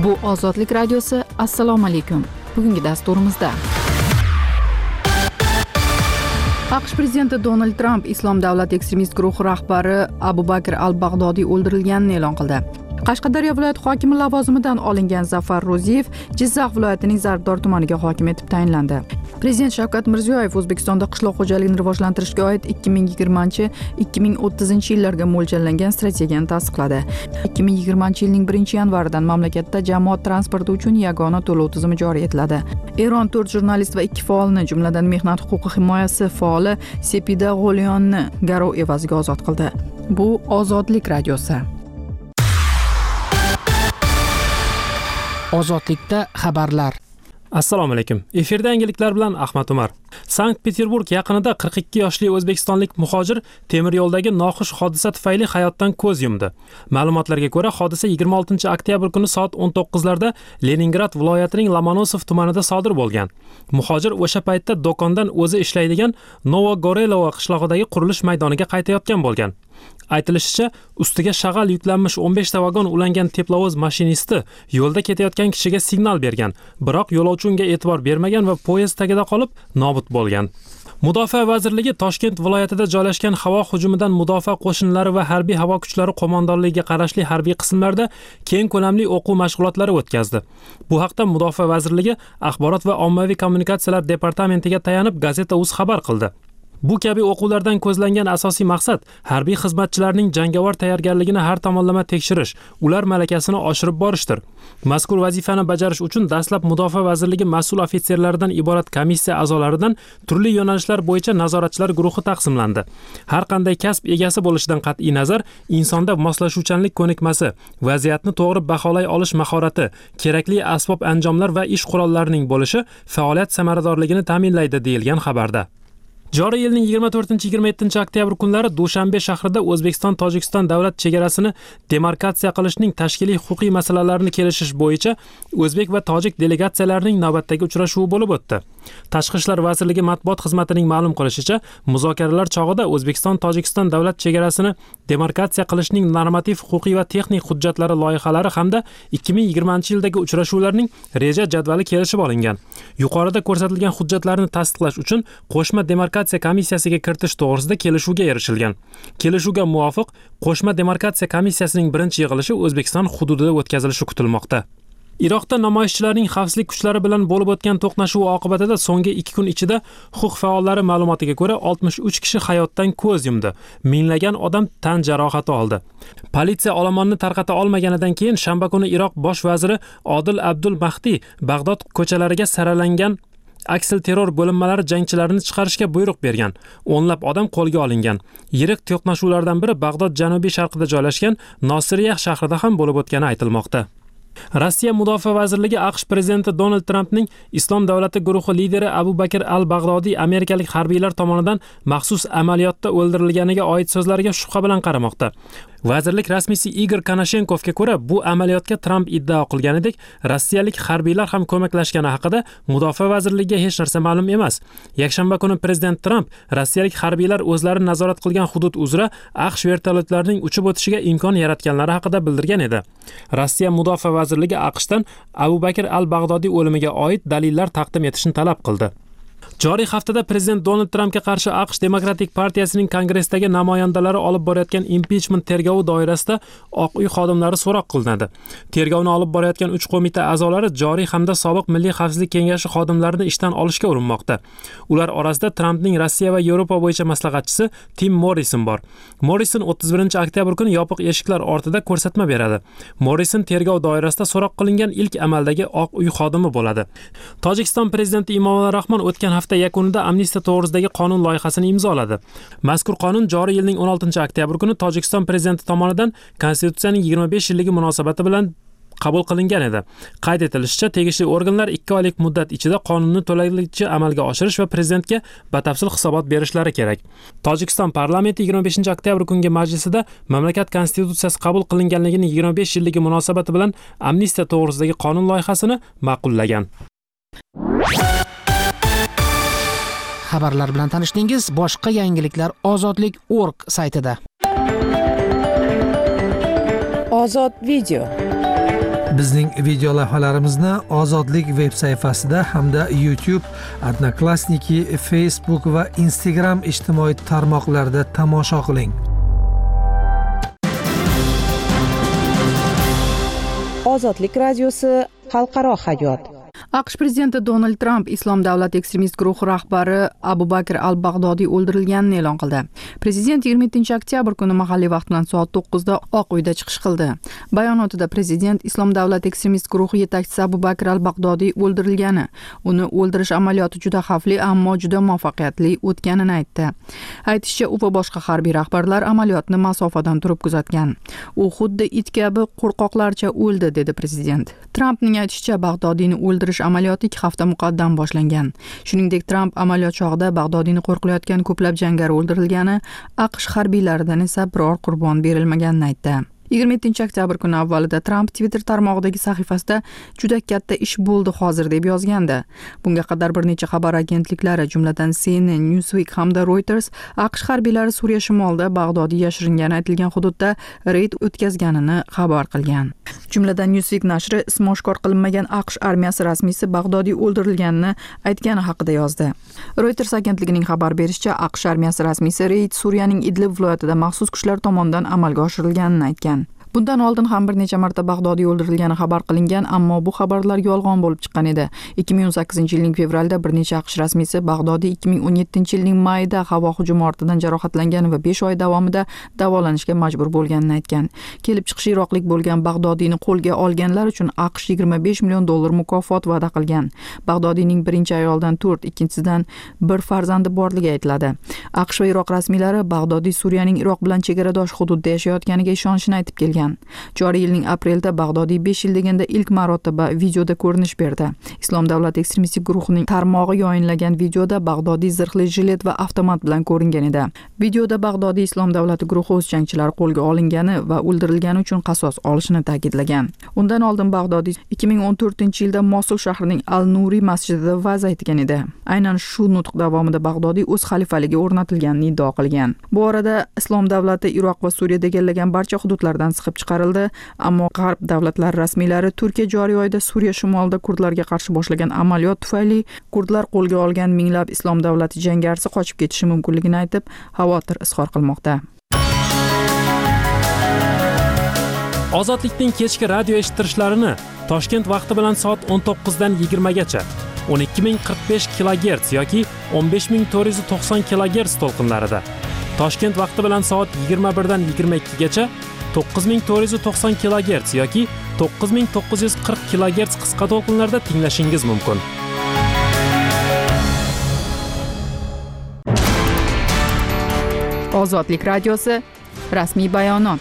Bu Ozodlik radiosi. Assalomu alaykum. Bugungi dasturimizda AQSh prezidenti Donald Tramp Islom davlati ekstremist guruhi rahbari Abu Bakr al-Bag'dodiy o'ldirilganini e'lon qildi. Qashqadaryo viloyati hokimi lavozimidan olingan Zafar Ro'ziyev Jizzax viloyatining Zarbdor tumaniga hokim etib tayinlandi. Prezident Shavkat Mirziyoyev O'zbekistonda qishloq xo'jaligini rivojlantirishga oid 2020-2030 yillarga mo'ljallangan strategiyani tasdiqladi. 2020 yilning 1-yanvaridan mamlakatda jamoat transporti uchun yagona to'lov tizimi joriy etiladi. Eron 4 jurnalist va 2 faolni, jumladan mehnat huquqi himoyasi faoli Sepida G'olyonni garov evaziga ozod qildi. Bu Ozodlik radiosi. Ozodlikda xabarlar. Assalomu alaykum. Efirda yangiliklar bilan Ahmad Umar. Sankt-Peterburg yaqinida 42 yoshli o'zbekistonlik muhojir temir yo'ldagi noxush hodisa tufayli hayotdan ko'z yumdi. Ma'lumotlarga ko'ra, hodisa 26 oktyabr kuni soat 19 larda Leningrad viloyatining Lomonosov tumanida sodir bo'lgan. Muhojir o'sha paytda do'kondan o'zi ishlaydigan Novogorelovo qishlog'idagi qurilish maydoniga qaytayotgan bo'lgan. Aytilishicha, ustiga shag'al yuklanmish 15 ta vagon ulangan teplovoz mashinisti yo'lda ketayotgan kishiga signal bergan, biroq yo'lovchi unga e'tibor bermagan va poyezd tagida qolib nobud bo'lgan. Mudofaa vazirligi Toshkent viloyatida joylashgan havo hujumidan mudofaa qo'shinlari va harbiy havo kuchlari qo'mondonligiga qarashli harbiy qismlarda keng ko'lamli o'quv mashg'ulotlari o'tkazdi. Bu haqda Mudofaa vazirligi Axborot va ommaviy kommunikatsiyalar departamentiga tayanib Gazeta.uz xabar qildi. Bu kabi o'quvlardan ko'zlangan asosiy maqsad harbiy xizmatchilarning jangovar tayyorgarligini har tomonlama tekshirish, ular malakasini oshirib borishdir. Mazkur vazifani bajarish uchun dastlab Mudofaa vazirligi mas'ul ofitserlaridan iborat komissiya a'zolaridan turli yo'nalishlar bo'yicha nazoratchilar guruhi taqsimlandi. Har qanday kasb egasi bo'lishidan qat'iy nazar, insonda moslashuvchanlik ko'nikmasi, vaziyatni to'g'ri baholay olish mahorati, kerakli asbob-anjomlar va ish qurollarining bo'lishi faoliyat samaradorligini ta'minlaydi, deyilgan xabarda. Joriy yilning 24-27 oktyabr kunlari Dushanbe shahrida O'zbekiston-Tojikiston davlat chegarasini demarkatsiya qilishning tashkiliy huquqiy masalalarini kelishish bo'yicha o'zbek va tojik delegatsiyalarining navbatdagi uchrashuvi bo'lib o'tdi. Tashqi ishlar vazirligi matbuot xizmatining ma'lum qilishicha, muzokaralar chog'ida O'zbekiston-Tojikiston davlat chegarasini demarkatsiya qilishning normativ huquqiy va texnik hujjatlari loyihalari hamda 2020-yildagi uchrashuvlarning reja jadvali kelishib olingan. Yuqorida ko'rsatilgan hujjatlarni tasdiqlash uchun qo'shma demarkatsiya komissiyasiga kiritish to'g'risida kelishuvga erishilgan. Kelishuvga muvofiq qo'shma demarkatsiya komissiyasining birinchi yig'ilishi O'zbekiston hududida o'tkazilishi kutilmoqda. Iroqda namoyishchilarning xavfsizlik kuchlari bilan bo'lib o'tgan to'qnashuv oqibatida so'nggi 2 kun ichida huquq faollari ma'lumotiga ko'ra 63 kishi hayotdan ko'z yumdi. Minglagan odam tan jarohati oldi. Politsiya olomonni tarqata olmaganidan keyin shanba kuni Iroq bosh vaziri Odil Abdul Mahdi Bag'dod ko'chalariga saralangan aksil terror bo'linmalari jangchilarini chiqarishga buyruq bergan. O'nlab odam qo'lga olingan. Yirik to'qnashuvlardan biri Bag'dod janubiy sharqida joylashgan Nosiriyah shahrida ham bo'lib o'tgani aytilmoqda. Rossiya Mudofaa vazirligi AQSh prezidenti Donald Trampning Islom davlati guruhi lideri Abu Bakr al-Bag'dodiy amerikalik harbiylar tomonidan maxsus amaliyotda o'ldirilganiga oid so'zlariga shubha bilan qaramoqda. Vazirlik rasmiysi Igor Konashenkovga ko'ra, bu amaliyotga Tramp iddao qilganidek, rossiyalik harbiylar ham ko'maklashgani haqida Mudofaa vazirligiga hech narsa ma'lum emas. Yakshanba kuni prezident Tramp rossiyalik harbiylar o'zlari nazorat qilgan hudud uzra AQSh vertolyotlarining uchib o'tishiga imkon yaratganlari haqida bildirgan edi. Rossiya Mudofaa vazirligi AQShdan Abu Bakr al-Bag'dodiy o'limiga oid dalillar taqdim etishni talab qildi. Joriy haftada prezident Donald Trampga qarshi AQSh Demokratik partiyasining kongressdagi namoyandalari olib borayotgan impichment tergovi doirasida Oq uy xodimlari so'roq qilinadi. Tergovni olib borayotgan 3 qo'mita a'zolari joriy hamda sobiq Milliy xavfsizlik kengashi xodimlarini ishdan olishga urinmoqda. Ular orasida Trampning Rossiya va Yevropa bo'yicha maslahatchisi Tim Morrison bor. Morrison 31-oktyabr kuni yopiq eshiklar ortida ko'rsatma beradi. Morrison tergov doirasida so'roq qilingan ilk amaldagi Oq uy xodimi bo'ladi. Tojikiston prezidenti Emomali Rahmon o'tgan hafta yakunida amnistiya to'g'risidagi qonun loyihasini imzoladi. Mazkur qonun joriy yilning 16-oktyabr kuni Tojikiston prezidenti tomonidan Konstitutsiyaning 25 yilligi munosabati bilan qabul qilingan edi. Qayd etilishicha, tegishli organlar 2 oylik muddat ichida qonunni to'lig'icha amalga oshirish va prezidentga batafsil hisobot berishlari kerak. Tojikiston parlamenti 25-oktyabr kungi majlisida mamlakat konstitutsiyasi qabul qilinganligining 25 yilligi munosabati bilan amnistiya to'g'risidagi qonun loyihasini ma'qullagan. Xabarlar bilan tanishdingiz. Boshqa yangiliklar ozodlik.org saytida. Ozod video. Bizning video lavhalarimizni Ozodlik veb sayfasida hamda YouTube, Odnoklassniki, Facebook va Instagram ijtimoiy tarmoqlarida tomosha qiling. Ozodlik radiosi xalqaro hayot. AQSh prezidenti Donald Tramp Islom davlati ekstremist guruhi rahbari Abu Bakr al-Bag'dodiy o'ldirilganini e'lon qildi. Prezident 27-oktyabr kuni mahalliy vaqt bilan soat 9 da Oq uyda chiqish qildi. Bayonotida prezident Islom davlati ekstremist guruhi yetakchisi Abu Bakr al-Bag'dodiy o'ldirilgani, uni o'ldirish amaliyoti juda xavfli, ammo juda muvaffaqiyatli o'tganini aytdi. Aytishicha, u va boshqa harbiy rahbarlar amaliyotni masofadan turib kuzatgan. U xuddi it kabi qo'rqoqlarcha o'ldi, dedi prezident. Trampning aytishicha, Bag'dodiyni o'ldirish amaliyoti 2 hafta muqaddam boshlangan. Shuningdek, Tramp amaliyot chog'ida Bag'dodiyni qo'riqlayotgan ko'plab jangari o'ldirilgani, AQSh harbiylaridan esa biror qurbon berilmaganini aytdi. 27-oktyabr kuni avvalida Tramp Twitter tarmog'idagi sahifasida juda katta ish bo'ldi hozir deb yozgandi. Bunga qadar bir necha xabar agentliklari, jumladan CNN, Newsweek hamda Reuters AQSh harbiylari Suriya shimolida Bag'dodiy yashiringani aytilgan hududda reyd o'tkazganini xabar qilgan. Jumladan Newsweek nashri ismi oshkor qilinmagan AQSh armiyasi rasmiysi Bag'dodiy o'ldirilganini aytgani haqida yozdi. Reuters agentligining xabar berishicha, AQSh armiyasi rasmiysi reyd Suriyaning Idlib viloyatida maxsus kuchlar tomonidan amalga oshirilganini aytgan. Bundan oldin ham bir necha marta Bag'dodiy o'ldirilgani xabar qilingan, ammo bu xabarlar yolg'on bo'lib chiqqan edi. 2018-yilning fevralida bir necha AQSh rasmiysi Bag'dodiy 2017-yilning mayida havo hujumi ortidan jarohatlangan va 5 oy davomida davolanishga majbur bo'lganini aytgan. Kelib chiqishi iroqlik bo'lgan Bag'dodiyni qo'lga olganlar uchun AQSh $25 million mukofot va'da qilgan. Bag'dodiyning birinchi ayoldan 4, ikkinchisidan 1 farzandi borligi aytiladi. AQSh va Iroq rasmiylari Bag'dodiy Suriyaning Iroq bilan chegaradosh hududda yashayotganiga ishonishini aytib kelgan. Joriy yilning aprelida Bag'dodiy 5 yil deganda ilk marotaba videoda ko'rinish berdi. Islom davlati ekstremistik guruhining tarmog'i yoyinlagan videoda Bag'dodiy zirhli jilet va avtomat bilan ko'ringan edi. Videoda Bag'dodiy Islom davlati guruhi o'z jangchilari qo'lga olingani va o'ldirilgani uchun qasos olishini ta'kidlagan. Undan oldin Bag'dodiy 2014-yilda Mosul shahrining Al-Nuri masjidida va'z aytgan edi. Aynan shu nutq davomida Bag'dodiy o'z xalifaligi o'rnatilganini iddao qilgan. Bu orada Islom davlati Iroq va Suriyada egallagan barcha hududlardan siqib chiqarildi, ammo G'arb davlatlari rasmiylari Turkiya joriy oyda Suriya shimolida kurdlarga qarshi boshlagan amaliyot tufayli kurdlar qo'lga olgan minglab Islom davlati jangarisi qochib ketishi mumkinligini aytib, xavotir izhor qilmoqda. Ozodlikning kechki radio eshittirishlarini Toshkent vaqti bilan soat 19 dan 20 gacha 12045 kHz yoki 15490 kHz to'lqinlarida, Toshkent vaqti bilan soat 21 dan 22 gacha 9490 kHz yoki 9940 kHz qisqa to'lqinlarda tinglashingiz mumkin. Ozodlik radiosi rasmiy bayonot.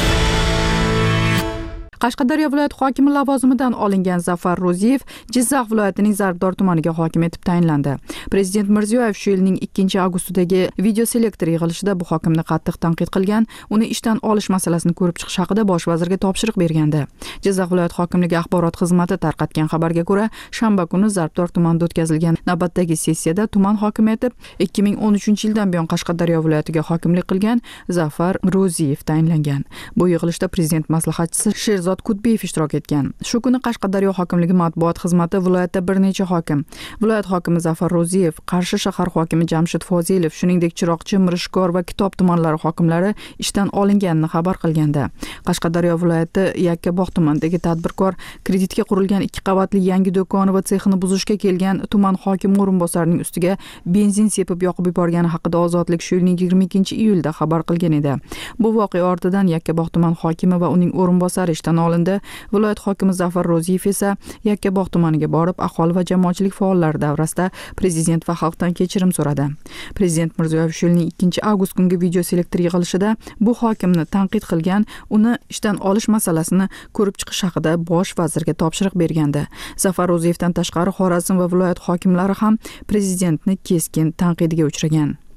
Qashqadaryo viloyati hokimi lavozimidan olingan Zafar Ro'ziyev Jizzax viloyatining Zarbdor tumaniga hokim etib tayinlandi. Prezident Mirziyoyev shu yilning 2-avgustidagi video selektor yig'ilishida bu hokimni qattiq tanqid qilgan, uni ishdan olish masalasini ko'rib chiqish haqida bosh vazirga topshiriq bergandi. Jizzax viloyat hokimligi axborot xizmati tarqatgan xabarga ko'ra, shanba kuni Zarbdor tumanida o'tkazilgan navbatdagi sessiyada tuman hokimi etib 2013-yildan buyon Qashqadaryo viloyatiga hokimlik qilgan Zafar Ro'ziyev tayinlangan. Bu yig'ilishda prezident maslahatchisi Sherzod Kudbiyev ishtirok etgan. Shu kuni Qashqadaryo hokimligi matbuot xizmati viloyatda bir necha hokim, viloyat hokimi Zafar Ro'ziyev, Qarshi shahar hokimi Jamshid Fozilov, shuningdek Chiroqchi, Mirishkor va Kitob tumanlari hokimlari ishdan olinganini xabar qilganda, Qashqadaryo viloyati Yakkabog' tumanidagi tadbirkor kreditga qurilgan 2 qavatli yangi do'koni va sexini buzishga kelgan tuman hokimi o'rinbosarining ustiga benzin sepib yoqib yuborgani haqida Ozodlik shu yilning 22-iyulda xabar qilgan edi. Bu voqea ortidan Yakkabog' tuman hokimi va uning o'rinbosari ishdan olindi. Viloyat hokimi Zafar Ro'ziyev esa Yakkabog' tumaniga borib, aholi va jamoatchilik faollari davrasida prezident va xalqdan kechirim so'radi. Prezident Mirziyoyev shu yilning 2-avgust kungi video selektor yig'ilishida bu hokimni tanqid qilgan, uni ishdan olish masalasini ko'rib chiqish haqida bosh vazirga topshiriq bergandi. Zafar Ro'ziyevdan tashqari Xorazm va viloyat hokimlari ham prezidentni keskin tanqidiga uchragan.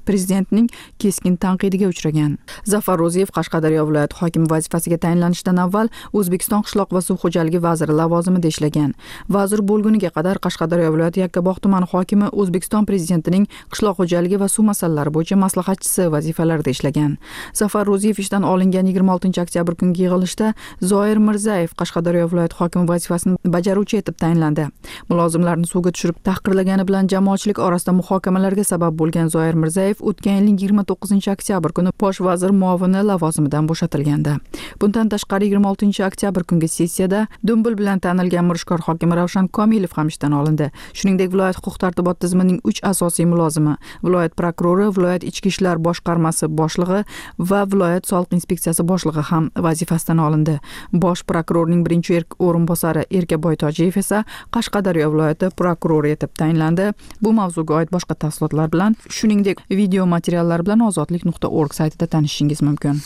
prezidentning keskin tanqidiga uchragan. Zafar Ro'ziyev Qashqadaryo viloyati hokimi vazifasiga tayinlanishidan avval O'zbekiston qishloq va suv xo'jaligi vaziri lavozimida ishlagan. Vazir bo'lguniga qadar Qashqadaryo viloyati Yakkabog' tumani hokimi O'zbekiston prezidentining qishloq xo'jaligi va suv masalalari bo'yicha maslahatchisi vazifalarida ishlagan. Zafar Ro'ziyev ishdan olingan 26 oktyabr kungi yig'ilishda Zoir Mirzayev Qashqadaryo viloyati hokimi vazifasini bajaruvchi etib tayinlandi. Mulozimlarni suvga tushirib tahqirlagani bilan jamoatchilik orasida muhokamalarga sabab bo'lgan Zoir Mirzayev o'tgan yilning 29 oktyabr kuni bosh vazir muovini lavozimidan bo'shatilgandi. Bundan tashqari 26 oktyabr kungi sessiyada Dumbil bilan tanilgan Mirishkor hokimi Ravshan Komilov ham ishdan olindi. Shuningdek, viloyat huquq-tartibot tizimining 3 asosiy mulozimi, viloyat prokurori, viloyat ichki ishlar boshqarmasi boshlig'i va viloyat soliq inspeksiyasi boshlig'i ham vazifasidan olindi. Bosh prokurorning birinchi o'rinbosari Erkaboy Tojiyev esa Qashqadaryo viloyati prokurori etib tayinlandi. Bu mavzuga oid boshqa tafsilotlar bilan, shuningdek, video materiallar bilan ozodlik.org saytida tanishishingiz mumkin.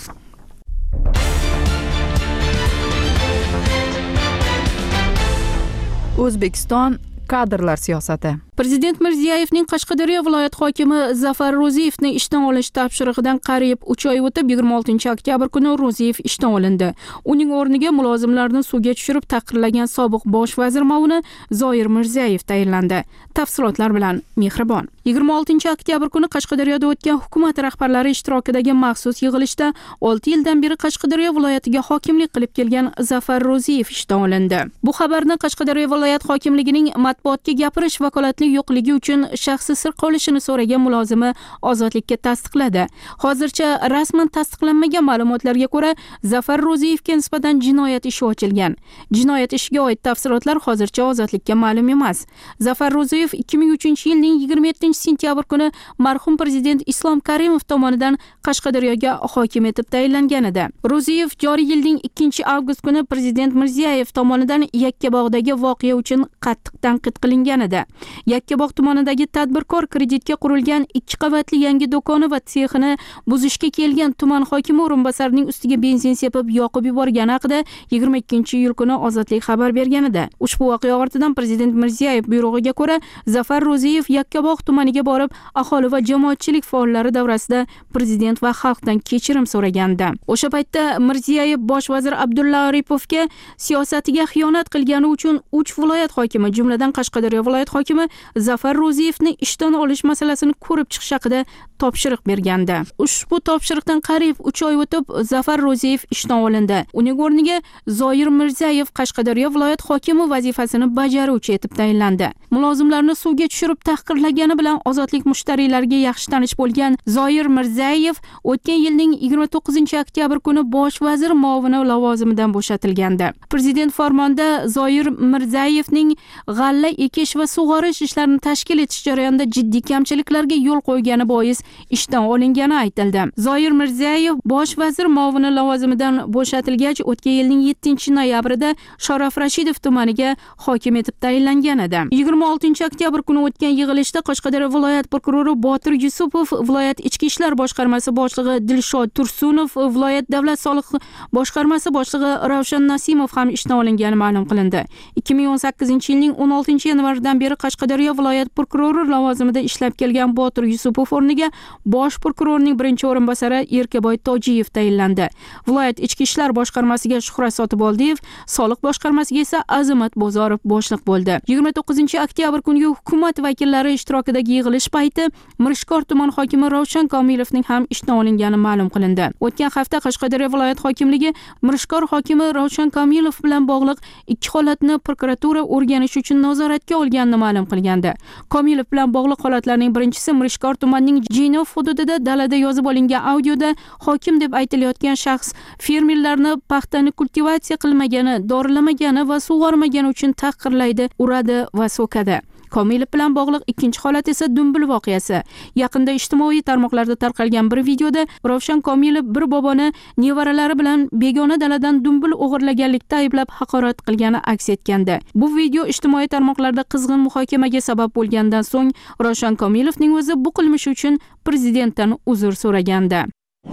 O'zbekiston kadrlar siyosati. Prezident Mirziyevning Qashqadaryo viloyat hokimi Zafar Ro'ziyevni ishdan olish topshirig'idan qariyb 3 oy o'tib 26 oktyabr kuni Ro'ziyev ishdan olindi. Uning o'rniga mulozimlarni suvga tushirib tahqirlagan sobiq bosh vazir muovini Zoir Mirzayev tayinlandi. Tafsilotlar bilan Mehribon. 26 oktyabr kuni Qashqadaryoda o'tgan hukumat rahbarlari ishtirokidagi maxsus yig'ilishda 6 yildan beri Qashqadaryo viloyatiga hokimlik qilib kelgan Zafar Ro'ziyev ishdan olindi. Bu xabarni Qashqadaryo viloyat hokimligining matbuotga gapirish vakolatli yo'qligi uchun shaxsi sir qolishini so'ragan mulozimi ozodlikka tasdiqladi. Hozircha rasman tasdiqlanmagan ma'lumotlarga ko'ra, Zafar Ro'ziyevga nisbatan jinoyat ishi ochilgan. Jinoyat ishiga oid tafsilotlar hozircha ozodlikka ma'lum emas. Zafar Ro'ziyev 2003-yilning 27-sentyabr kuni marhum prezident Islom Karimov tomonidan Qashqadaryoga hokim etib tayinlangan edi. Ro'ziyev joriy yilning 2-avgust kuni prezident Mirziyev tomonidan Yakkabog'dagi voqea uchun qattiq tanqid qilingan edi. Yakkabog' tumanidagi tadbirkor kreditga qurilgan 2 qavatli yangi do'koni va tsexini buzishga kelgan tuman hokimi o'rinbosarining ustiga benzin sepib yoqib yuborgani haqida 22-iyul kuni Ozodlik xabar bergan edi. Ushbu voqea ortidan prezident Mirziyev buyrug'iga ko'ra Zafar Ro'ziyev Yakkabog' tumaniga borib, aholi va jamoatchilik faollari davrasida prezident va xalqdan kechirim so'ragandi. O'sha paytda Mirziyev bosh vazir Abdulla Aripovga siyosatiga xiyonat qilgani uchun 3 viloyat hokimi, jumladan Qashqadaryo viloyat hokimi Zafar Ro'ziyevni ishdan olish masalasini ko'rib chiqish haqida topshiriq bergandi. Ushbu topshiriqdan qariyb 3 oy o'tib Zafar Ro'ziyev ishdan olindi. Uning o'rniga Zoir Mirzayev Qashqadaryo viloyat hokimi vazifasini bajaruvchi etib tayinlandi. Mulozimlarni suvga tushirib tahqirlagani bilan ozodlik mushtariylarga yaxshi tanish bo'lgan Zoir Mirzayev o'tgan yilning 29 oktyabr kuni bosh vazir muovini lavozimidan bo'shatilgandi. Prezident farmonida Zoir Mirzayevning g'alla ekish va sug'orish ishlarini tashkil etish jarayonida jiddiy kamchiliklarga yo'l qo'ygani bois ishdan olingani aytildi. Zoir Mirzayev bosh vazir muovini lavozimidan bo'shatilgach, o'tgan yilning 7-noyabrida Sharof Rashidov tumaniga hokim etib tayinlangan edi. 26 oktyabr kuni o'tgan yig'ilishda Qashqadaryo viloyat prokurori Botir Yusupov, viloyat ichki ishlar boshqarmasi boshlig'i Dilshod Tursunov, viloyat davlat soliq boshqarmasi boshlig'i Ravshan Nasimov ham ishdan olingani ma'lum qilindi. 2018-yilning 16-yanvaridan beri Qashqadaryo viloyat prokurori lavozimida ishlab kelgan Botir Yusupov o'rniga bosh prokurorning birinchi o'rinbosari Erkaboy Tojiyev tayinlandi. Viloyat ichki ishlar boshqarmasiga Shuhrat Sotiboldiyev, soliq boshqarmasiga esa Azimat Bozorov boshliq bo'ldi. 29 oktyabr kungi hukumat vakillari ishtirokidagi yig'ilish payti Mirishkor tuman hokimi Ravshan Komilovning ham ishdan olingani ma'lum qilindi. O'tgan hafta Qashqadaryo viloyat hokimligi Mirishkor hokimi Ravshan Komilov bilan bog'liq 2 holatni prokuratura o'rganish uchun nazoratga olganini ma'lum qilgandi. Komilov bilan bog'liq holatlarning birinchisi Mirishkor tumanining Jinov hududida dalada yozib olingan audioda hokim deb aytilayotgan shaxs fermerlarni paxtani kultivatsiya qilmagani, dorilamagani va sug'ormagani uchun tahqirlaydi, uradi va so'kadi. Komilov bilan bog'liq ikkinchi holat esa Dumbil voqeasi. Yaqinda ijtimoiy tarmoqlarda tarqalgan bir videoda Ravshan Komilov bir boboni nevaralari bilan begona daladan dumbil o'g'irlaganlikda ayblab haqorat qilgani aks etgandi. Bu video ijtimoiy tarmoqlarda qizg'in muhokamaga sabab bo'lgandan so'ng Ravshan Komilovning o'zi bu qilmishi uchun prezidentdan uzr so'ragandi.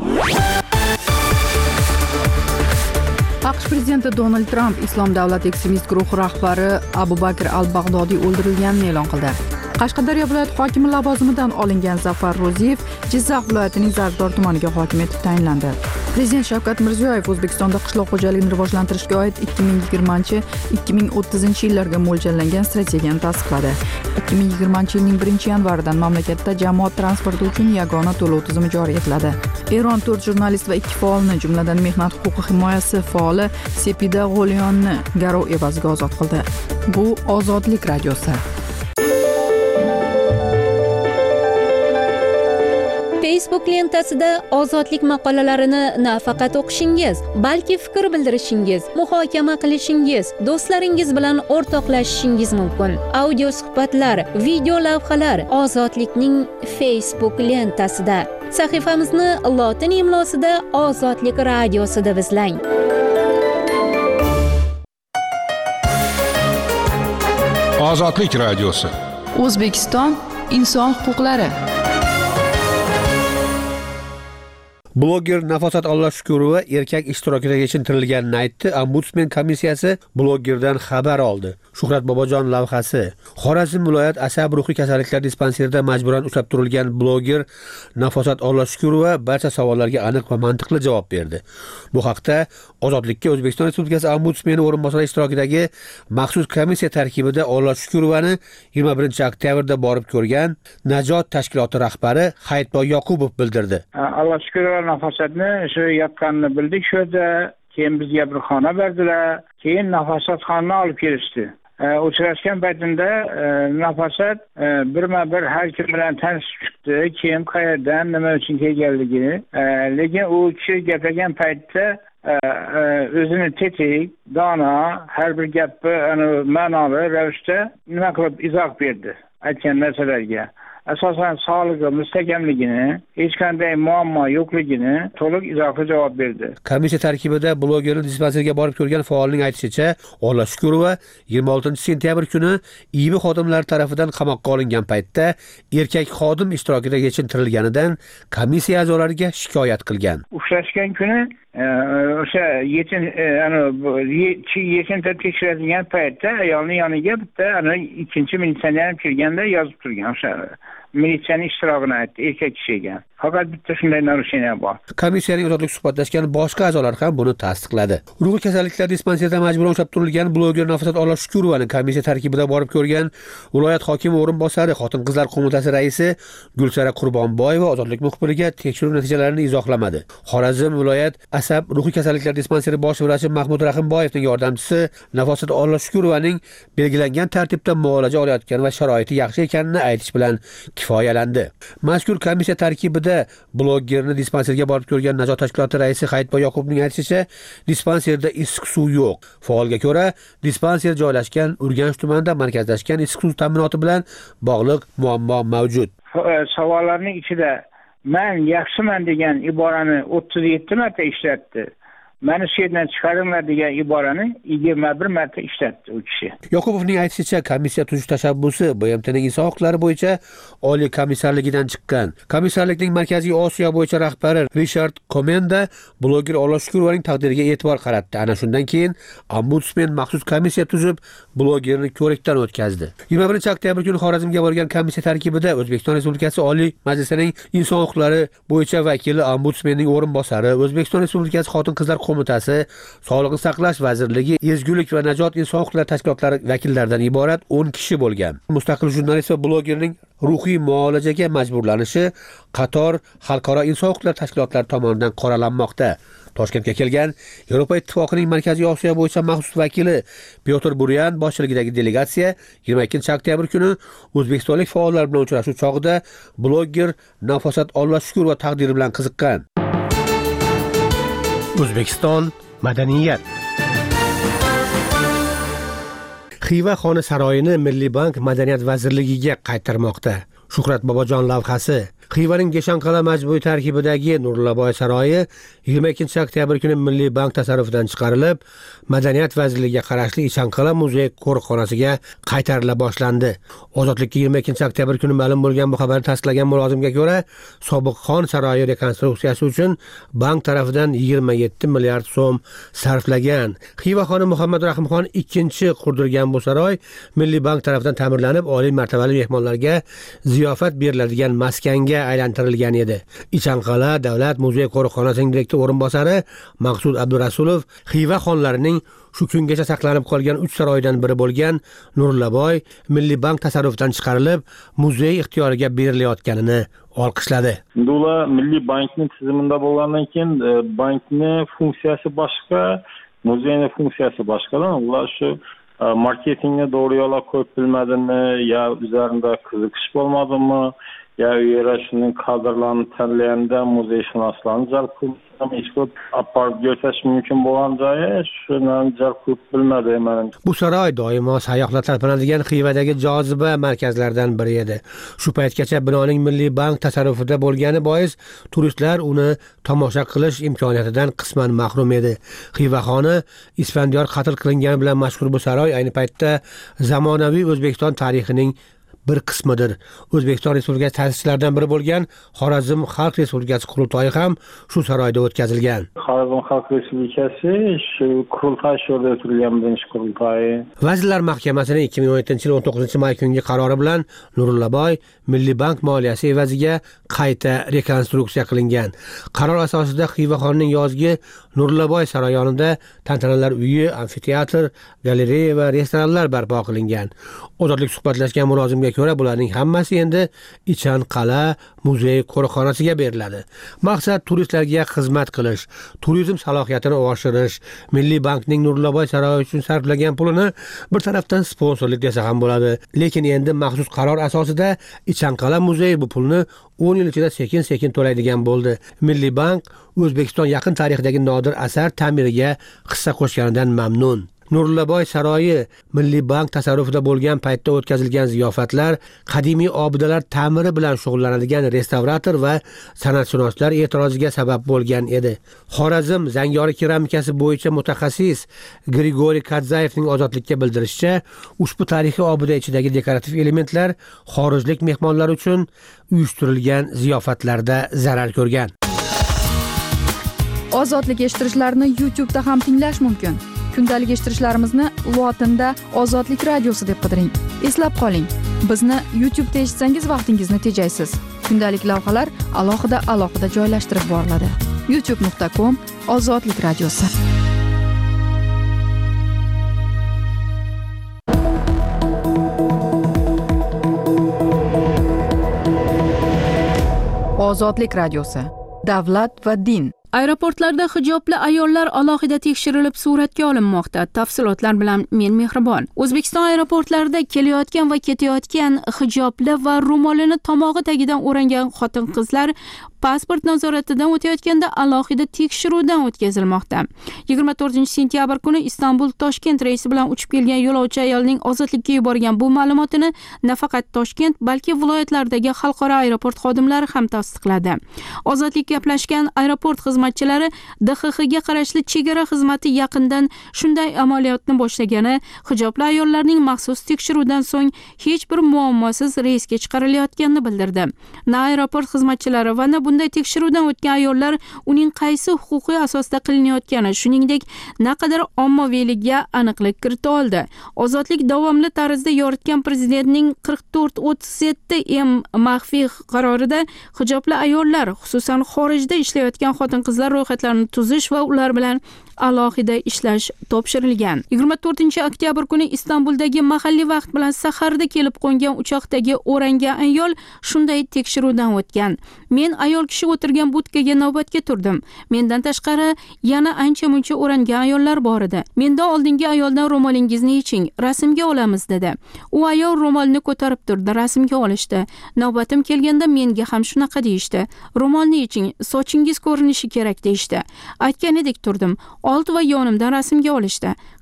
AQSh prezidenti Donald Tramp Islom davlati ekstremist guruhi rahbari Abu Bakr al-Bag'dodiy o'ldirilganini e'lon qildi. Qashqadaryo viloyati hokimi lavozimidan olingan Zafar Ro'ziyev Jizzax viloyatining Zarbdor tumaniga hokim etib tayinlandi. Prezident Shavkat Mirziyoyev O'zbekistonda qishloq xo'jaligini rivojlantirishga oid 2020-2030 yillarga mo'ljallangan strategiyani tasdiqladi. 2020 yilning 1-yanvaridan mamlakatda jamoat transporti uchun yagona to'lov tizimi joriy etiladi. Eron 4 jurnalist va 2 faolni, jumladan mehnat huquqi himoyasi faoli Sepida G'olyonni garov evaziga ozod qildi. Bu Ozodlik radiosi. Facebook lentasida ozodlik maqolalarini nafaqat o'qishingiz, balki fikr bildirishingiz, muhokama qilishingiz, do'stlaringiz bilan o'rtoqlashishingiz mumkin. Audio suhbatlar, video lavhalar Ozodlikning Facebook lentasida. Sahifamizni lotin imlosida Ozodlik radiosi deb izlang. Ozodlik radiosi. O'zbekiston inson huquqlari. Bloger Nafosat Ollashukurova erkak ishtirokida yechintirilganini aytdi. Ombudsman komissiyasi blogerdan xabar oldi. Shuhrat Bobojon lavhasi. Xorazm viloyat asab ruhiy kasalliklar dispanserida majburan ushlab turilgan bloger Nafosat Ollashukurova barcha savollarga aniq va mantiqli javob berdi. Bu haqda Ozodlikka O'zbekiston Respublikasi Ombudsmani o'rinbosari ishtirokidagi maxsus komissiya tarkibida Ollashukurovani 21-oktyabrda borib ko'rgan Najot tashkiloti rahbari Hayitboy Yoqubov bildirdi. Ollashukurova Nafosatni shu yoqqanini bildik, shu yerda keyin bizga bir xona berdilar, keyin Nafosat xonni olib kelishdi. Uchrashgan paytimda Nafosat birma-bir har kim bilan tanishib chiqdi, kim qayerdan, nima uchun kelganligini, lekin u kishi gapirgan paytda o'zini tetik, dono, har bir gapni ma'noli ravishda nima qilib izoh berdi aytgan narsalarga. Asosan sog'lig'i mustahkamligini, hech qanday muammo yo'qligini to'liq izohli javob berdi. Komissiya tarkibida blogerni dispanserga borib ko'rgan faolning aytishicha, Ollashukurova 26-sentyabr kuni IIB xodimlari tomonidan qamoqqa olingan paytda erkak xodim ishtirokida yechintirilganidan komissiya a'zolariga shikoyat qilgan. Ushlashgan kuni o'sha yechintirib tekshiradigan paytda ayolning yoniga bitta ikkinchi militsioner kelganda yozib turgan o'sha militsiyaning ishtirokini aytdi erkak kishiga. Faqat bitta shunday narusheniya bor. Komissiyaning ozodlik suhbatlashgan boshqa a'zolar ham buni tasdiqladi. Ruhiy kasalliklar dispanserida majburan ushlab turilgan bloger Nafosat Ollashukurovani komissiya tarkibida borib ko'rgan viloyat hokimi o'rinbosari, Xotin-qizlar qo'mitasi raisi Gulsara Qurbonboyeva ozodlik muxbiriga tekshiruv natijalarini izohlamadi. Xorazm viloyat asab ruhiy kasalliklar dispanseri bosh vrachi Mahmud Rahimboyevning yordamchisi Nafosat Ollashukurovaning belgilangan tartibda muolaja olayotgan va sharoiti yaxshi ekanini aytish bilan kifoyalandi. Mazkur komissiya tarkibida blogerni dispanserga borib ko'rgan Najot tashkiloti raisi Hayitboy Yoqubovning aytishicha, dispanserda issiq suv yo'q. Faolga ko'ra, dispanser joylashgan Urganch tumanida markazlashgan issiq suv ta'minoti bilan bog'liq muammo mavjud. Savollarning ichida men yaxshiman degan iborani 37 marta ishlatdi. Meni shu yerdan chiqaringlar degan iborani 21 marta ishlatdi u kishi. Yoqubovning aytishicha, komissiya tuzish tashabbusi BMTning inson huquqlari bo'yicha oliy komissarligidan chiqqan. Komissarlikning Markaziy Osiyo bo'yicha rahbari Richard Komenda bloger Ollashukurovaning taqdiriga e'tibor qaratdi. Ana shundan keyin ombudsman maxsus komissiya tuzib, blogerni ko'rikdan o'tkazdi. 21-oktyabr kuni Xorazmga borgan komissiya tarkibida O'zbekiston Respublikasi Oliy Majlisining inson huquqlari bo'yicha vakili, ombudsmanning o'rinbosari, O'zbekiston Respublikasi Xotin-qizlar qo'mitasi, Sog'liqni saqlash vazirligi, Ezgulik va Najot inson huquqlari tashkilotlari vakillaridan iborat 10 kishi bo'lgan. Mustaqil jurnalist va blogerning ruhiy muolajaga majburlanishi qator xalqaro inson huquqlari tashkilotlari tomonidan qoralanmoqda. Toshkentga kelgan Yevropa Ittifoqining Markaziy Osiyo bo'yicha maxsus vakili Pyotr Buryan boshchiligidagi delegatsiya 22-oktyabr kuni o'zbekistonlik faollar bilan uchrashuv chog'ida bloger Nafosat Ollashukurova taqdiri bilan qiziqqan. O'zbekiston madaniyat. Xiva xona saroyini Milliy bank Madaniyat vazirligiga qaytarmoqda. Shuhrat Bobojon lavhasi. Xivaning Geshanqal'a majburiy tarkibidagi Nurillaboy saroyi 22 oktyabr kuni Milliy bank tasarrufidan chiqarilib, Madaniyat vazirligiga qarashli Ichanqal'a muzey qo'riqxonasiga qaytarila boshlandi. Ozodlikka 22 oktyabr kuni ma'lum bo'lgan bu xabarni tasdiqlagan mulozimga ko'ra, sobiq xon saroyi rekonstruksiyasi uchun bank tarafidan 27 milliard so'm sarflagan. Xiva xoni Muhammad Rahimxon ikkinchi qurdirgan bu saroy Milliy bank tarafidan ta'mirlanib, oliy martabali mehmonlarga ziyofat beriladigan maskanga aylantirilgan edi. Ichanqal'a davlat muzey qo'riqxonasining direktor o'rinbosari Maqsud Abdurasulov Xiva xonlarining shu kungacha saqlanib qolgan 3 saroydan biri bo'lgan Nurillaboy Milliy bank tasarrufidan chiqarilib, muzey ixtiyoriga berilayotganini olqishladi. Ular Milliy bankning tizimida bo'lgandan keyin bankning funksiyasi boshqa, muzeyning funksiyasi boshqa. Ular shu marketingni to'g'ri yo'lga qo'yib bilmadimi, yo üzerinde qiziqish bo'lmadimi, yo u yerda shuning kadrlarni tanlaganda muzeyshunoslarni jalb qilib aparib ko'rsatish mumkin bo'lgan joyi shuni jalb qilib bilmadim. Bu saroy doimo sayyohlar talpinadigan Xivadagi joziba markazlaridan biri edi. Shu paytgacha binoning Milliy bank tasarrufida bo'lgani bois turistlar uni tomosha qilish imkoniyatidan qisman mahrum edi. Xiva xoni Isfandiyor qatl qilingani bilan mashhur bu saroy ayni paytda zamonaviy O'zbekiston tarixining bir qismidir. O'zbekiston Respublikasi ta'sischilaridan biri bo'lgan Xorazm Xalq Respublikasi qurultoyi ham shu saroyda o'tkazilgan. Xorazm Xalq Respublikasi shu qurultoy sho'rda o'tkazilgan birinchi qurultoyi. Vazirlar Mahkamasining 2017-yil 19-may kungi qarori bilan Nurillaboy Milliy bank moliyasi evaziga qayta rekonstruksiya qilingan. Qaror asosida Xiva xonning yozgi Nurillaboy saroyi yonida tantanalar uyi, amfiteatr, galereya va restoranlar barpo qilingan. Ozodlik suhbatlashgan mulozimga ko'ra bularning hammasi endi Ichanqal'a muzey qo'riqxonasiga beriladi. Maqsad turistlarga xizmat qilish, turizm salohiyatini oshirish. Milliy bankning Nurillaboy saroyi uchun sarflagan pulini bir tarafdan sponsorlik desa ham bo'ladi. Lekin endi maxsus qaror asosida Ichanqal'a muzey bu pulni 10 yil ichida sekin-sekin to'laydigan bo'ldi. Milliy bank O'zbekiston yaqin tarixidagi nodir asar ta'miriga hissa qo'shganidan mamnun. Nurillaboy saroyi Milliy bank tasarrufida bo'lgan paytda o'tkazilgan ziyofatlar, qadimiy obidalar ta'miri bilan shug'ullanadigan restavrator va san'atshunoslar e'tiroziga sabab bo'lgan edi. Xorazm Zangori keramikasi bo'yicha mutaxassis Grigoriy Kadzayevning Ozodlikka bildirishicha, ushbu tarixiy obida ichidagi dekorativ elementlar xorijlik mehmonlar uchun uyushtirilgan ziyofatlarda zarar ko'rgan. Ozodlik eshittirishlarni YouTube'da ham tinglash mumkin. Kundalik eshittirishlarimizni lotinda Ozodlik radiosi deb qidiring. Eslab qoling, bizni YouTube'da eshitsangiz vaqtingizni tejaysiz. Kundalik lavhalar alohida joylashtirib boriladi. youtube.com/Ozodlik radiosi. Ozodlik radiosi. Davlat va din. Aeroportlarda hijobli ayollar alohida tekshirilib suratga olinmoqda. Tafsilotlar bilan men Mehribon. O'zbekiston aeroportlarida kelayotgan va ketayotgan hijobli va ro'molini tomog'i tagidan o'rangan xotin-qizlar pasport nazoratidan o'tayotganda alohida tekshiruvdan o'tkazilmoqda. 24-sentyabr kuni Istanbul-Toshkent reysi bilan uchib kelgan yo'lovchi ayolning ozodlikka yuborgan bu ma'lumotini nafaqat Toshkent, balki viloyatlardagi xalqaro aeroport xodimlari ham tasdiqladi. Ozodlik gaplashgan aeroport xizmatchilari DXXga qarashli chegara xizmati yaqindan shunday amaliyotni boshlagani, hijobli ayollarning maxsus tekshiruvdan so'ng hech bir muammosiz reysga chiqarilayotganini bildirdi. Na aeroport xizmatchilari va na bunday tekshiruvdan o'tgan ayollar uning qaysi huquqiy asosda qilinayotgani, shuningdek naqadar ommaviyligiga aniqlik kirita oldi. Ozodlik davomli tarzda yoritgan prezidentning 4437M maxfiy qarorida hijobli ayollar, xususan xorijda ishlayotgan xotin-qizlar ro'yxatlarini tuzish va ular bilan alohida ishlash topshirilgan. 24-oktyabr kuni Istanbuldagi mahalliy vaqt bilan saharda kelib qo'ngan uchoqdagi o'rangan ayol shunday tekshiruvdan o'tgan. Men ayol kishi o'tirgan budkaga navbatga turdim. Mendan tashqari yana ancha-muncha o'rangan ayollar bor edi. Mendan oldingi ayoldan ro'molingizni yeching, rasmga olamiz dedi. U ayol ro'molni ko'tarib turdi, rasmga olishdi. Navbatim kelganda menga ham shunaqa deyishdi. Ro'molni yeching, sochingiz ko'rinishi kerak deyishdi. Aytgan edik turdim. Old va yonimdan rasmga olishdi.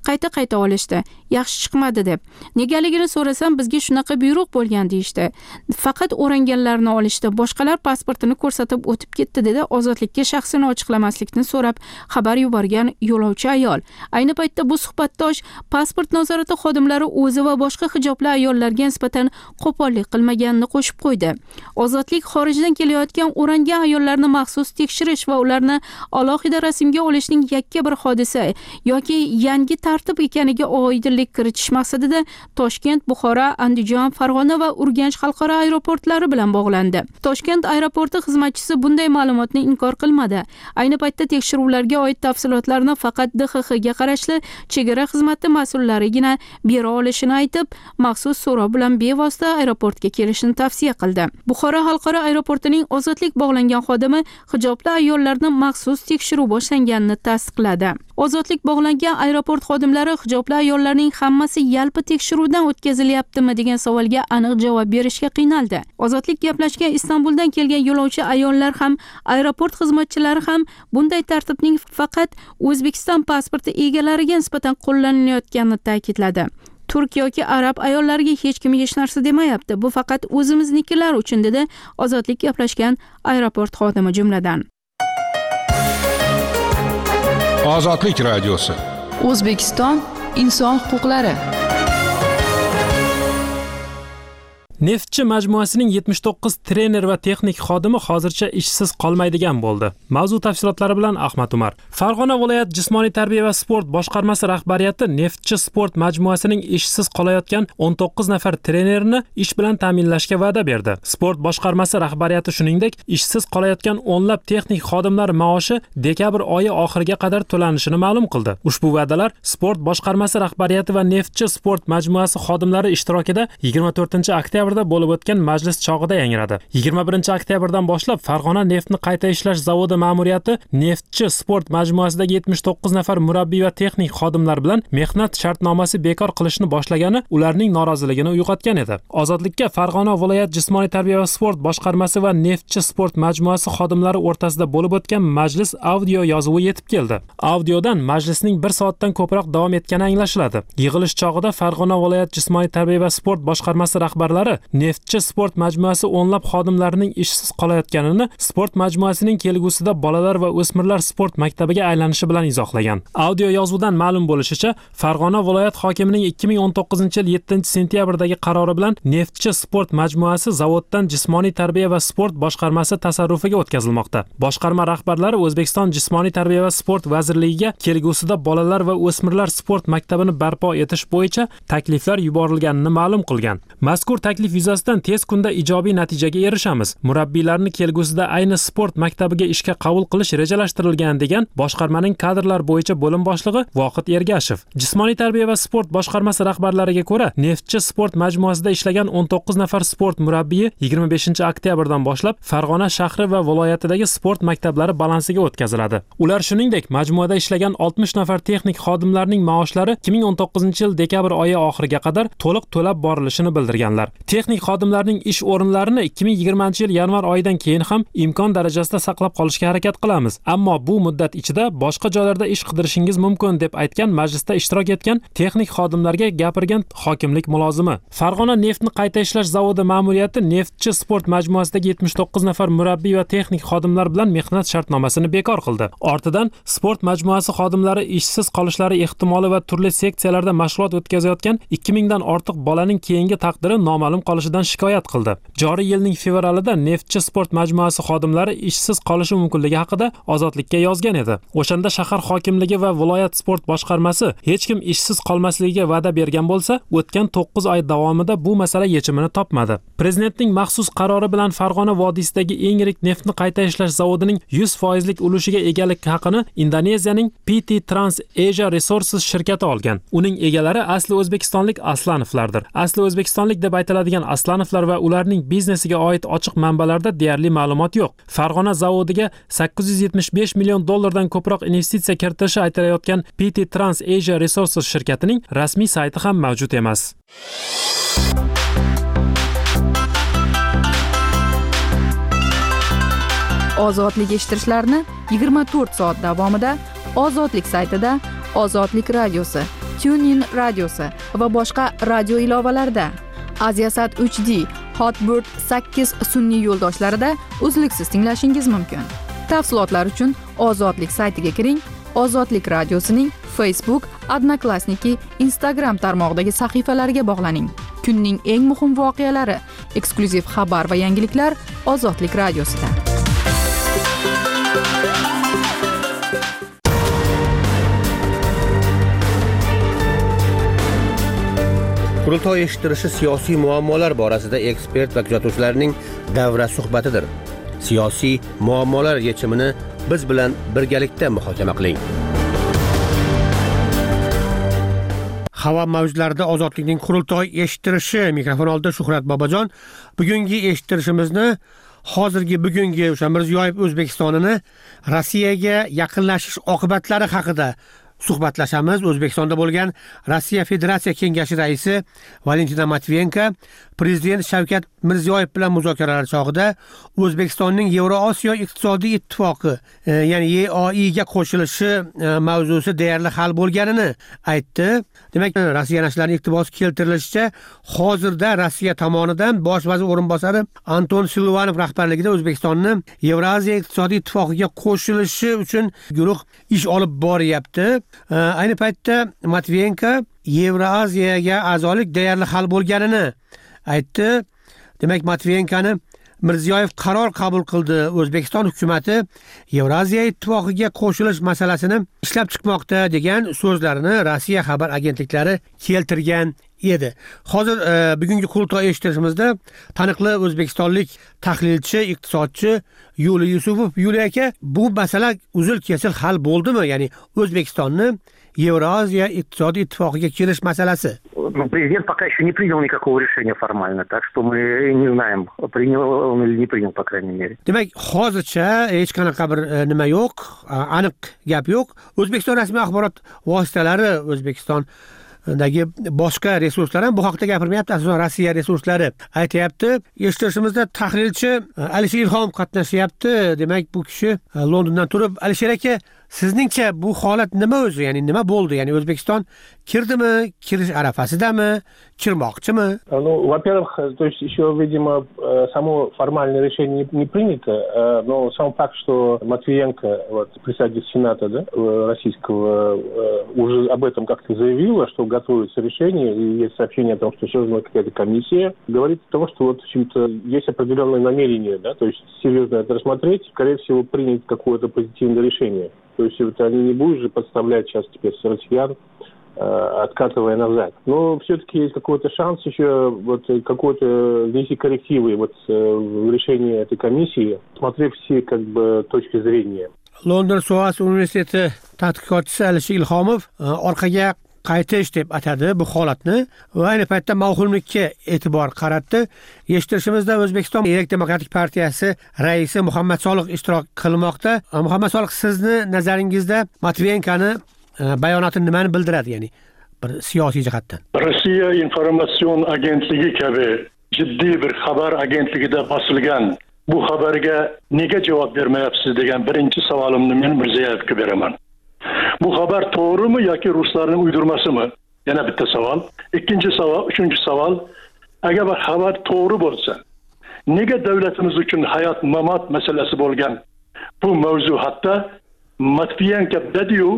qayta olishdi, yaxshi chiqmadi deb. Negaligini so'rasam, bizga shunaqa buyruq bo'lgan deyishdi. Faqat o'ranganlarni olishdi, boshqalar pasportini ko'rsatib o'tib ketdi dedi ozodlikka shaxsini ochiqlamaslikni so'rab xabar yuborgan yo'lovchi ayol. Ayni paytda bu suhbatdosh pasport nazorati xodimlari o'zi va boshqa hijobli ayollarga nisbatan qo'pollik qilmaganini qo'shib qo'ydi. Ozodlik xorijdan kelayotgan o'rangan ayollarni maxsus tekshirish va ularni alohida rasmga olishning yakka bir hodisa yoki yangi tartib ekaniga oydinlik kiritish maqsadida Toshkent, Buxoro, Andijon, Farg'ona va Urganch xalqaro aeroportlari bilan bog'landi. Toshkent aeroporti xizmatchisi bunday ma'lumotni inkor qilmadi. Ayni paytda tekshiruvlarga oid tafsilotlarni faqat DXXga qarashli chegara xizmati mas'ullarigina bera olishini aytib, maxsus so'rov bilan bevosita aeroportga kelishni tavsiya qildi. Buxoro xalqaro aeroportining ozodlik bog'langan xodimi hijobli ayollarni maxsus tekshiruv boshlanganini tasdiqladi. Ozodlik bog'langan aeroport xodimlari hijobli ayollarning hammasi yalpi tekshiruvdan o'tkazilyaptimi degan savolga aniq javob berishga qiynaldi. Ozodlik gaplashgan Istanbuldan kelgan yo'lovchi ayollar ham, aeroport xizmatchilari ham bunday tartibning faqat O'zbekiston pasporti egalariga nisbatan qo'llanilayotganini ta'kidladi. Turk yoki arab ayollariga hech kim hech narsa demayapti. Bu faqat o'zimiznikilar uchun dedi ozodlik gaplashgan aeroport xodimi jumladan. Ozodlik radiosi. O'zbekiston inson huquqlari. Neftchi majmuasining 79 trener va texnik xodimi hozircha ishsiz qolmaydigan bo'ldi. Mavzu tafsilotlari bilan Ahmad Umar. Farg'ona viloyat jismoniy tarbiya va sport boshqarmasi rahbariyati Neftchi sport majmuasining ishsiz qolayotgan 19 nafar trenerni ish bilan ta'minlashga va'da berdi. Sport boshqarmasi rahbariyati shuningdek, ishsiz qolayotgan o'nlab texnik xodimlar maoshi dekabr oyi oxiriga qadar to'lanishini ma'lum qildi. Ushbu va'dalar sport boshqarmasi rahbariyati va Neftchi sport majmuasi xodimlari ishtirokida 24-oktyabr bo'lib o'tgan majlis chog'ida yangradi. 21-oktyabrdan boshlab Farg'ona neftni qayta ishlash zavodi ma'muriyati Neftchi sport majmuasidagi 79 nafar murabbiy va texnik xodimlar bilan mehnat shartnomasi bekor qilishni boshlagani ularning noroziligini uyg'otgan edi. Ozodlikka Farg'ona viloyat jismoniy tarbiya va sport boshqarmasi va Neftchi sport majmuasi xodimlari o'rtasida bo'lib o'tgan majlis audio yozuvi yetib keldi. Audiodan majlisning 1 soatdan ko'proq davom etgani anglashiladi. Yig'ilish chog'ida Farg'ona viloyat jismoniy tarbiya va sport boshqarmasi rahbarlari Neftchi sport majmuasi o'nlab xodimlarining ishsiz qolayotganini sport majmuasining kelgusida bolalar va o'smirlar sport maktabiga aylanishi bilan izohlagan. Audio yozuvdan ma'lum bo'lishicha, Farg'ona viloyat hokimining 2019-yil 7-sentyabrdagi qarori bilan Neftchi sport majmuasi zavoddan jismoniy tarbiya va sport boshqarmasi tasarrufiga o'tkazilmoqda. Boshqarma rahbarlari O'zbekiston jismoniy tarbiya va sport vazirligiga kelgusida bolalar va o'smirlar sport maktabini barpo etish bo'yicha takliflar yuborilganini ma'lum qilgan. Mazkur taklif yuzasidan tez kunda ijobiy natijaga erishamiz. Murabbiylarni kelgusida ayni sport maktabiga ishga qabul qilish rejalashtirilgan degan boshqarmaning kadrlar bo'yicha bo'lim boshlig'i Vohid Ergashev. Jismoniy tarbiya va sport boshqarmasi rahbarlariga ko'ra, Neftchi sport majmuasida ishlagan 19 nafar sport murabbiyi 25-oktyabrdan boshlab Farg'ona shahri va viloyatidagi sport maktablari balansiga o'tkaziladi. Ular shuningdek, majmuada ishlagan 60 nafar texnik xodimlarning maoshlari 2019-yil dekabr oyi oxiriga qadar to'liq to'lab borilishini bildirganlar. Texnik xodimlarning ish o'rinlarini 2020-yil yanvar oyidan keyin ham imkon darajasida saqlab qolishga harakat qilamiz. Ammo bu muddat ichida boshqa joylarda ish qidirishingiz mumkin deb aytgan majlisda ishtirok etgan texnik xodimlarga gapirgan hokimlik mulozimi. Farg'ona neftni qayta ishlash zavodi ma'muriyati Neftchi sport majmuasidagi 79 nafar murabbiy va texnik xodimlar bilan mehnat shartnomasini bekor qildi. Ortidan sport majmuasi xodimlari ishsiz qolishlari ehtimoli va turli seksiyalarda mashg'ulot o'tkazayotgan 2000 dan ortiq bolaning keyingi taqdiri noma'lum qolishidan shikoyat qildi. Joriy yilning fevralida Neftchi sport majmuasi xodimlari ishsiz qolishi mumkinligi haqida Ozodlikka yozgan edi. O'shanda shahar hokimligi va viloyat sport boshqarmasi hech kim ishsiz qolmasligiga va'da bergan bo'lsa, o'tgan 9 oy davomida bu masala yechimini topmadi. Prezidentning maxsus qarori bilan Farg'ona vodiysidagi eng yirik neftni qayta ishlash zavodining 100% ulushiga egalik haqini Indoneziyaning PT Trans Asia Resources shirkati olgan. Uning egalari asli o'zbekistonlik Aslanovlardir. Asli o'zbekistonlik deb aytiladigan Aslanovlar va ularning biznesiga oid ochiq manbalarda deyarli ma'lumot yo'q. Farg'ona zavodiga 875 million dollardan ko'proq investitsiya kiritishi aytilayotgan PT Trans Asia Resources shirkatining rasmiy sayti ham mavjud emas. Ozodlik eshittirishlarni 24 soat davomida Ozodlik saytida, Ozodlik radiosi TuneIn radiosi va boshqa radio ilovalarida. Aziasat 3D, Hotbird 8 sun'iy yo'ldoshlarida uzluksiz tinglashingiz mumkin. Tafsilotlar uchun Ozodlik saytiga kiring. Ozodlik radiosining Facebook, Odnoklassniki, Instagram tarmog'idagi sahifalariga bog'laning. Kunning eng muhim voqealari, eksklyuziv xabar va yangiliklar Ozodlik radiosida. Qurultoy eshittirishi siyosiy muammolar borasida ekspert va kuzatuvchilarning davra suhbatidir. Siyosiy muammolar yechimini biz bilan birgalikda muhokama qiling. Havo mavjlarida Ozodlikning qurultoy eshittirishi, mikrofon oldida Shuhrat Bobojon. Bugungi eshittirishimizni bugungi o'sha Mirziyoyev O'zbekistonini Rossiyaga yaqinlashish oqibatlari haqida suhbatlashamiz. O'zbekistonda bo'lgan Rossiya Federatsiya Kengashi raisi Valentina Matviyenko Prezident Shavkat Mirziyoyev bilan muzokaralar chog'ida O'zbekistonning Yevroosiyo iqtisodiy ittifoqi, ya'ni EOI ga qo'shilishi mavzusi deyarli hal bo'lganini aytdi. Demak, Rossiya nashrlarining iqtibosi keltirilishicha, hozirda Rossiya tomonidan bosh vazir o'rinbosari Anton Silvanov rahbarligida O'zbekistonni Yevroasiyo iqtisodiy ittifoqiga qo'shilishi uchun guruh ish olib boryapti. Ayni paytda Matviyenko Yevroasiyaga a'zolik deyarli hal bo'lganini aytdi. Demak, Matviyenkoni Mirziyoyev qaror qabul qildi. O'zbekiston hukumatı Yevroasiyo ittifoqiga qo'shilish masalasini ishlab chiqmoqda degan so'zlarini Rossiya xabar agentliklari keltirgan edi. Hozir bugungi qurultoy eshittirishimizda taniqli o'zbekistonlik tahlilchi, iqtisodchi Yuliy Yusupov. Yuliy aka, bu masala uzil-kesil hal bo'ldimi? Ya'ni O'zbekistonni Евразия iqtisodiy ittifoqiga kirish masalasi. Президент пока еще не принял никакого решения формально, так что мы не знаем, принял он или не принял, по крайней мере. Demak, hozircha hech qanaqa bir nima yo'q, aniq gap yo'q. O'zbekiston rasmiy axborot vositalari, O'zbekistondagi boshqa resurslar ham bu haqda gapirmayapti, asosan Rossiya resurslari aytayapti. Eshittirishimizda tahlilchi Alisher Ilhomov qatnashyapti. Demak, bu kishi Londondan turib. Alisher aka, sizningcha bu holat nima o'zi? Ya'ni nima bo'ldi? Ya'ni O'zbekiston kirdimi, kirish arafasidami, kirmoqchimi? Ну, во-первых, то есть еще, видимо, само формальное решение не принято, но сам факт, что Матвиенко, председатель Сената, да, российского, уже об этом как-то заявила, что готовится решение, и есть сообщение о том, что создана какая-то комиссия, говорит о том, что в общем-то, есть определенное намерение, да, то есть серьезно это рассмотреть, скорее всего, принять какое-то позитивное решение. То есть они не будут же подставлять сейчас теперь россиян, откатывая назад. Но все-таки есть какой-то шанс еще какой-то внести коррективы в решение этой комиссии, смотрев все как бы точки зрения. London Soas universiteti tadqiqotchisi Alisher Ilhomov orqaga qaytish deb atadi bu holatni va ayni paytda mavhumlikka e'tibor qaratdi. Eshittirishimizda O'zbekiston Erk Demokratik partiyasi raisi Muhammad Soliq ishtirok qilmoqda. Muhammad Soliq, sizni nazaringizda Matviyenkoni bayonoti nimani bildiradi, ya'ni bir siyosiy jihatdan? Rossiya informatsion agentligi kabi jiddiy bir xabar agentligida bosilgan bu xabarga nega javob bermayapsiz degan birinchi savolimni men Mirziyoyevga beraman. Bu xabar to'g'rimi yoki ruslarning uydurmasimi? Yana bitta savol. Ikkinchi savol, uchinchi savol, agar bu xabar to'g'ri bo'lsa, nega davlatimiz uchun hayot mamot masalasi bo'lgan bu mavzu hatto Matviyenko dediyu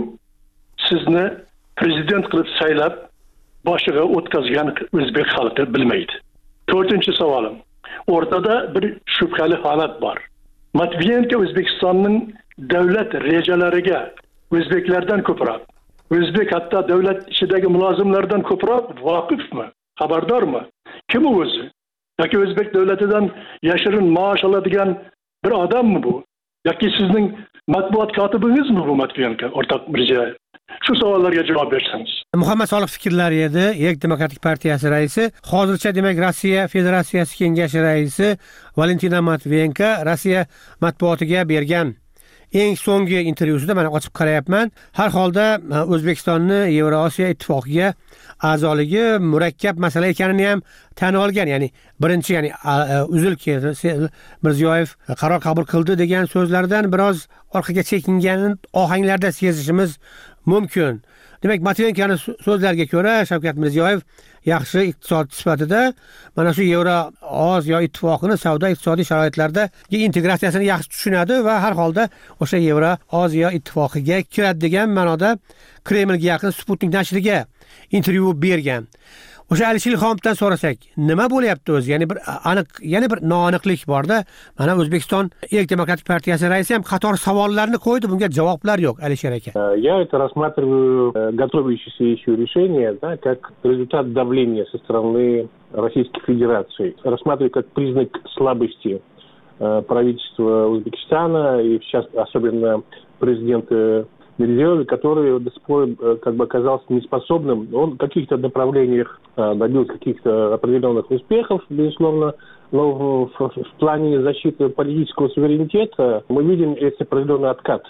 sizni prezident qilib saylab boshiga o'tkazgan o'zbek xalqi bilmaydi. To'rtinchi savolim, o'rtada bir shubhali holat bor. Matviyenko O'zbekistonning davlat rejalariga o'zbeklardan ko'proq, o'zbek hatto davlat ishidagi mulozimlardan ko'proq voqifmi, xabardormi? Kim u o'zi? Yoki o'zbek davlatidan yashirin maosh oladigan bir odammi bu? Yoki sizning matbuot kotibingizmi bu Matviyenko, o'rtoq Mirziyoyev? Shu savollarga javob bersangiz. Muhammad Soliq fikrlari edi, Erk Demokratik partiyasi raisi. Hozircha demak Rossiya Federatsiyasi Kengashi raisi Valentina Matviyenko Rossiya matbuotiga bergan eng so'nggi intervyusida mana ochib qarayapman. Har holda O'zbekistonni Yevroosiyo ittifoqiga a'zoligi murakkab masala ekanini ham tan olgan. Ya'ni birinchi, ya'ni Mirziyoyev qaror qabul qildi degan so'zlardan biroz orqaga chekingan ohanglarda sezishimiz mumkin. Demak, Matveyenkani so'zlariga ko'ra Shavkat Mirziyoyev yaxshi iqtisodchi sifatida mana shu Yevroosiyo ittifoqini savdo iqtisodiy sharoitlarda integratsiyasini yaxshi tushunadi va har holda o'sha Yevroosiyo ittifoqiga kiradi degan ma'noda Kremlga yaqin Sputnik nashriga intervyu bergan. O'sha Alisher Ilhomovdan so'rasak, nima bo'lyapti o'zi? Yana bir noaniqlik borda. Mana O'zbekiston Erk Demokratik partiyasi raisi ham qator savollarni qo'ydi, bunga javoblar yo'q, Alisher aka. Я это рассматриваю готовящееся еще решение, да, как результат давления со стороны Российской Федерации. Рассматриваю как признак слабости правительства Узбекистана и сейчас особенно президента Мирзиёева, который до сих пор оказался неспособным. Он в каких-то направлениях добился каких-то определенных успехов, безусловно, но в плане защиты политического суверенитета мы видим определенный откат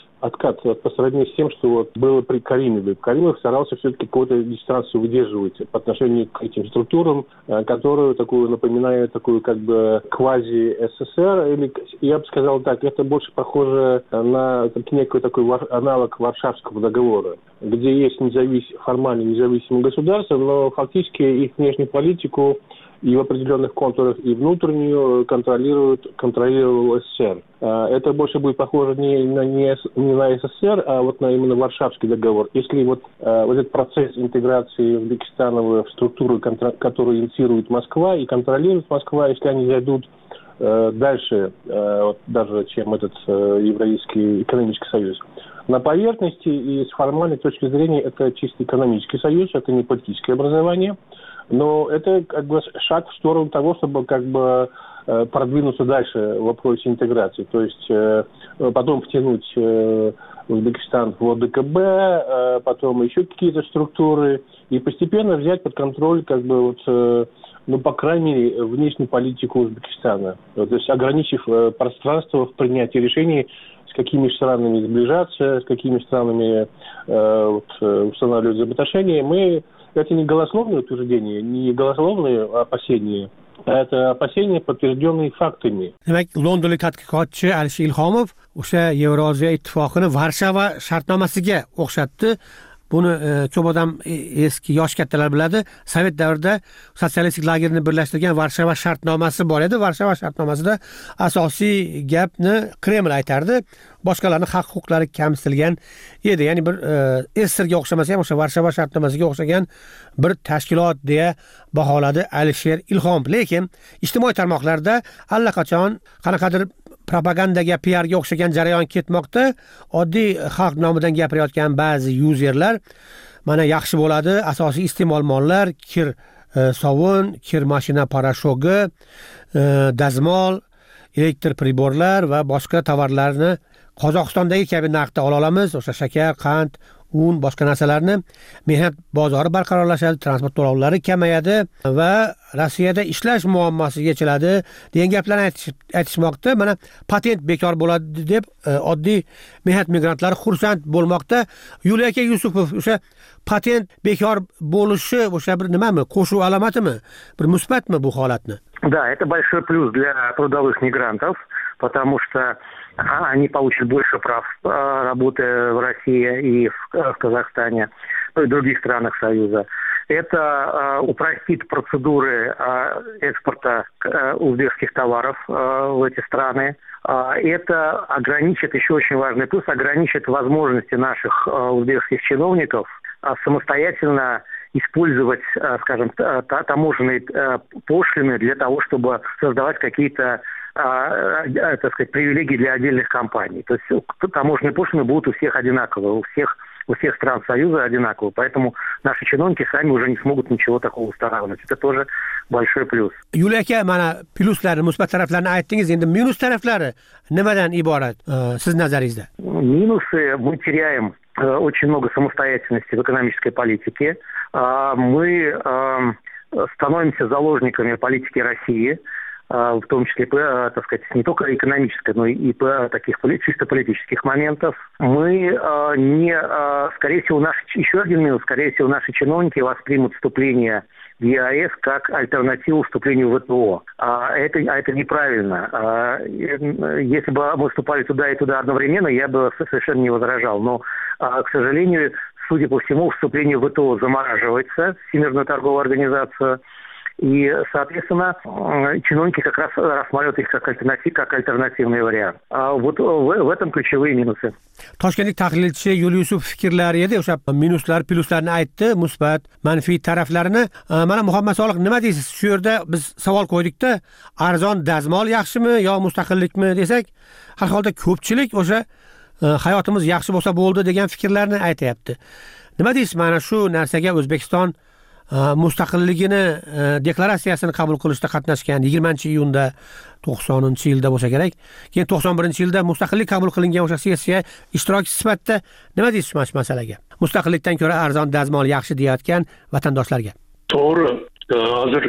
по сравнению с тем, что было при Каримове. Каримов старался все-таки какую-то дистанцию выдерживать по отношению к этим структурам, которую напоминает такую как бы квази-СССР, или, я бы сказал так, это больше похоже на некий такой аналог Варшавского договора, где есть формально независимые государства, но фактически их внешнюю политику и в определенных контурах, и внутреннюю контролировал СССР. Это больше будет похоже не на СССР, а на именно Варшавский договор. Если этот процесс интеграции Узбекистана в структуру, которую инициирует Москва и контролирует Москва, если они зайдут дальше, даже чем этот Евразийский экономический союз. На поверхности и с формальной точки зрения это чисто экономический союз, это не политическое образование. Но это как бы шаг в сторону того, чтобы как бы продвинуться дальше в вопросе интеграции. То есть потом втянуть Узбекистан в ОДКБ, потом еще какие-то структуры и постепенно взять под контроль как бы по крайней мере, внешнюю политику Узбекистана. То есть ограничив пространство в принятии решений, с какими странами сближаться, с какими странами устанавливать взаимоотношения. Это не голословное утверждение, не голословные опасения, а это опасения, подтвержденные фактами. Demak, londonlik tadqiqotchi Alisher Ilhomov o'sha Yevroosiyo ittifoqini Varshava shartnomasiga o'xshatdi. Buni ko'p odam eski yosh kattalar biladi. Sovet davrida sotsialistik lagerni birlashtirgan Varshava shartnomasi bor edi. Varshava shartnomasida asosiy gapni Kreml aytardi. Boshqalarning haq-huquqlari kamsitilgan edi. Ya'ni bir SSRga o'xshamasa ham o'sha Varshava shartnomasiga o'xshagan bir tashkilot deya baholadi Alisher Ilhomov. Lekin ijtimoiy tarmoqlarda allaqachon qanaqadir propagandaga, PRga o'xshagan jarayon ketmoqda. Oddiy xalq nomidan gapirayotgan ba'zi yuzerlar mana yaxshi bo'ladi, asosiy iste'mol mollar, kir sovun, kir mashina parashogi, dazmol, elektr priborlar va boshqa tovarlarni Qozog'istondagi kabi narxda ola olamiz. O'sha shakar, qand, un, boshqa narsalarni mehnat bozori barqarorlashadi, transport to'lovlari kamayadi va Rossiyada ishlash muammosi yechiladi degan gaplarni aytishmoqda. Mana patent bekor bo'ladi deb oddiy mehnat migrantlari xursand bo'lmoqda. Yuliya aka Yusupov, o'sha patent bekor bo'lishi o'sha bir nimami, qo'shuv alomatimi, bir musbatmi bu holatni? Да, это большой плюс для трудовых мигрантов, потому что они получат больше прав, работая в России и в Казахстане, и в других странах Союза. Это упростит процедуры экспорта узбекских товаров в эти страны. Это ограничит, еще очень важный плюс, ограничит возможности наших узбекских чиновников самостоятельно использовать, скажем, таможенные пошлины для того, чтобы создавать какие-то, так сказать, привилегии для отдельных компаний. То есть таможенные пошлины будут у всех одинаковые, у всех стран Союза одинаковые. Поэтому наши чиновники сами уже не смогут ничего такого устанавливать. Это тоже большой плюс. Yuliya aka, mana pluslarni, musbat taraflarini aytdingiz. Endi minus taraflari nimadan iborat siz nazaringizda? Минусы: мы теряем очень много самостоятельности в экономической политике. Мы становимся заложниками политики России, в том числе, так сказать, не только экономической, но и по таких чисто политических моментов. Мы скорее всего, еще один минус, скорее всего, наши чиновники воспримут вступление в ЕАЭС как альтернативу вступлению в ВТО. Это неправильно. Если бы мы вступали туда и туда одновременно, я бы совершенно не возражал. Но, к сожалению, судя по всему, вступление в ВТО замораживается, Всемирную торговую организацию. И, соответственно, чиновники как раз рассматривают их как альтернативный вариант. А вот в этом ключевые минусы. Toshkentlik tahlilchi Yulyusov fikrlari edi, o'sha minuslar, pluslarni aytdi, musbat, manfiy taraflarini. Mana Muhammad Soliq nima deysiz? Shu yerda biz savol qo'ydikda, arzon dazmol yaxshimi yo mustaqillikmi desak, har holda ko'pchilik o'sha hayotimiz yaxshi bo'lsa bo'ldi degan fikrlarni aytayapti. Nima deysiz mana shu narsaga O'zbekiston mustaqilligini deklaratsiyasini qabul qilishda qatnashgan 20-iyunda 90-yilda bo'lsa kerak. Keyin 91-yilda mustaqillik qabul qilingan o'sha sessiya ishtirokchisi sifatida nima deysiz mana shu masalaga? Mustaqillikdan ko'ra arzon dazmol yaxshi deyotgan vatandoshlarga. To'g'ri. Hozir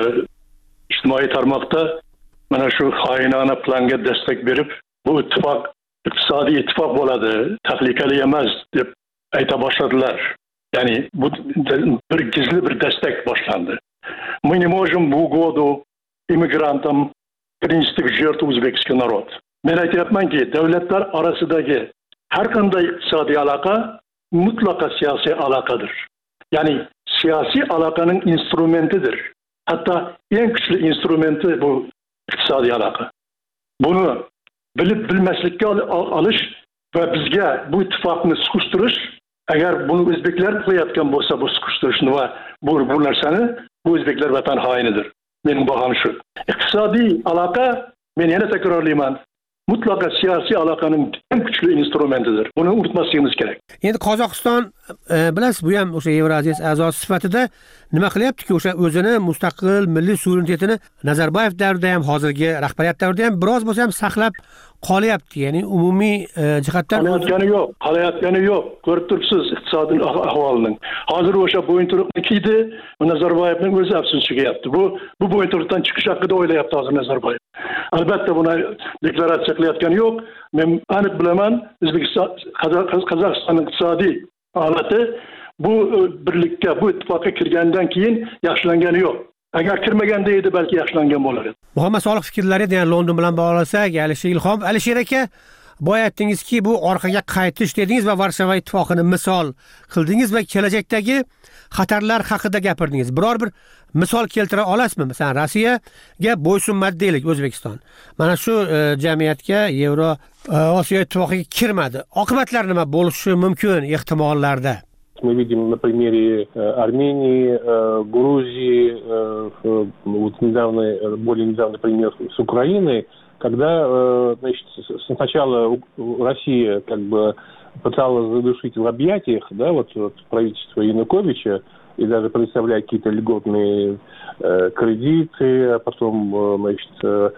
ijtimoiy tarmoqda mana shu xoinona planga destek berib, bu ittifoq iqtisodiy ittifoq bo'ladi, tahlikali emas deb ayta boshladilar. Yani bu bir gizli bir destek başlandı. Мы не можем в угоду иммигрантам принести в жертву узбекский народ. Ben aytayapman ki devletler arasındaki her kanday iktisadi alaka mutlaka siyasi alakadır. Yani siyasi alakanın instrumentidir. Hatta en güçlü instrumenti bu iktisadi alaka. Bunu bilip bilmezlikle alış ve bizge bu ittifakını sıkıştırış. Agar buni o'zbeklar qilayotgan bo'lsa bu siqishtirishni va bu narsani bu o'zbeklar vatan xoinidir. Mening bahom shu. Iqtisodiy aloqa, men yana takrorlayman, mutlaqo siyosiy aloqaning eng kuchli instrumentidir. Buni unutmasligimiz kerak. Endi Qozog'iston bilasiz, bu ham o'sha Yevroziya a'zosi sifatida nima qilyapti-ki, o'sha o'zini mustaqil milliy suverenitetini Nazarboyev davrida ham, hozirgi rahbariyat davrida ham biroz bo'lsa ham saqlab qolyapti. Ya'ni umumiy jihatdan qolayotgani yo'q. Ko'rib turibsiz iqtisodiy ahvolning. Hozir o'sha bo'yinturuqni kiydi, Nazarboyevning o'zi afsus chekyapti. Bu bo'yinturuqdan chiqish haqida o'ylayapti hozir Nazarboyev. Albatta buni deklaratsiya qilayotgani yo'q. Men aniq bilaman, O'zbekiston Qozog'istonning iqtisodiy holati bu birlikka, bu ittifoqqa kirgandan keyin yaxshilangani yo'q. Agar kirmaganda edi balki yaxshilangan bo'lar edi. Muhammad Soliq fikrlari degan London bilan bog'lasak, Ilhom Alisher aka, boya aytdingizki, bu orqaga qaytish dedingiz va Varshava ittifoqini misol qildingiz va kelajakdagi xatarlar haqida gapirdingiz. Biror bir misol keltira olasizmi? Masalan, Rossiyaga bo'ysunmadi deylik O'zbekiston. Mana shu jamiyatga Yevro Osiyo ittifoqiga kirmadi. Oqibatlar nima bo'lishi mumkin ehtimollarda? Мы видим на примере Армении, Грузии, вот более недавний пример с Украиной, когда, значит, сначала Россия как бы пыталась задушить в объятиях, да, вот правительство Януковича, и даже предоставлять какие-то льготные кредиты, а потом, значит,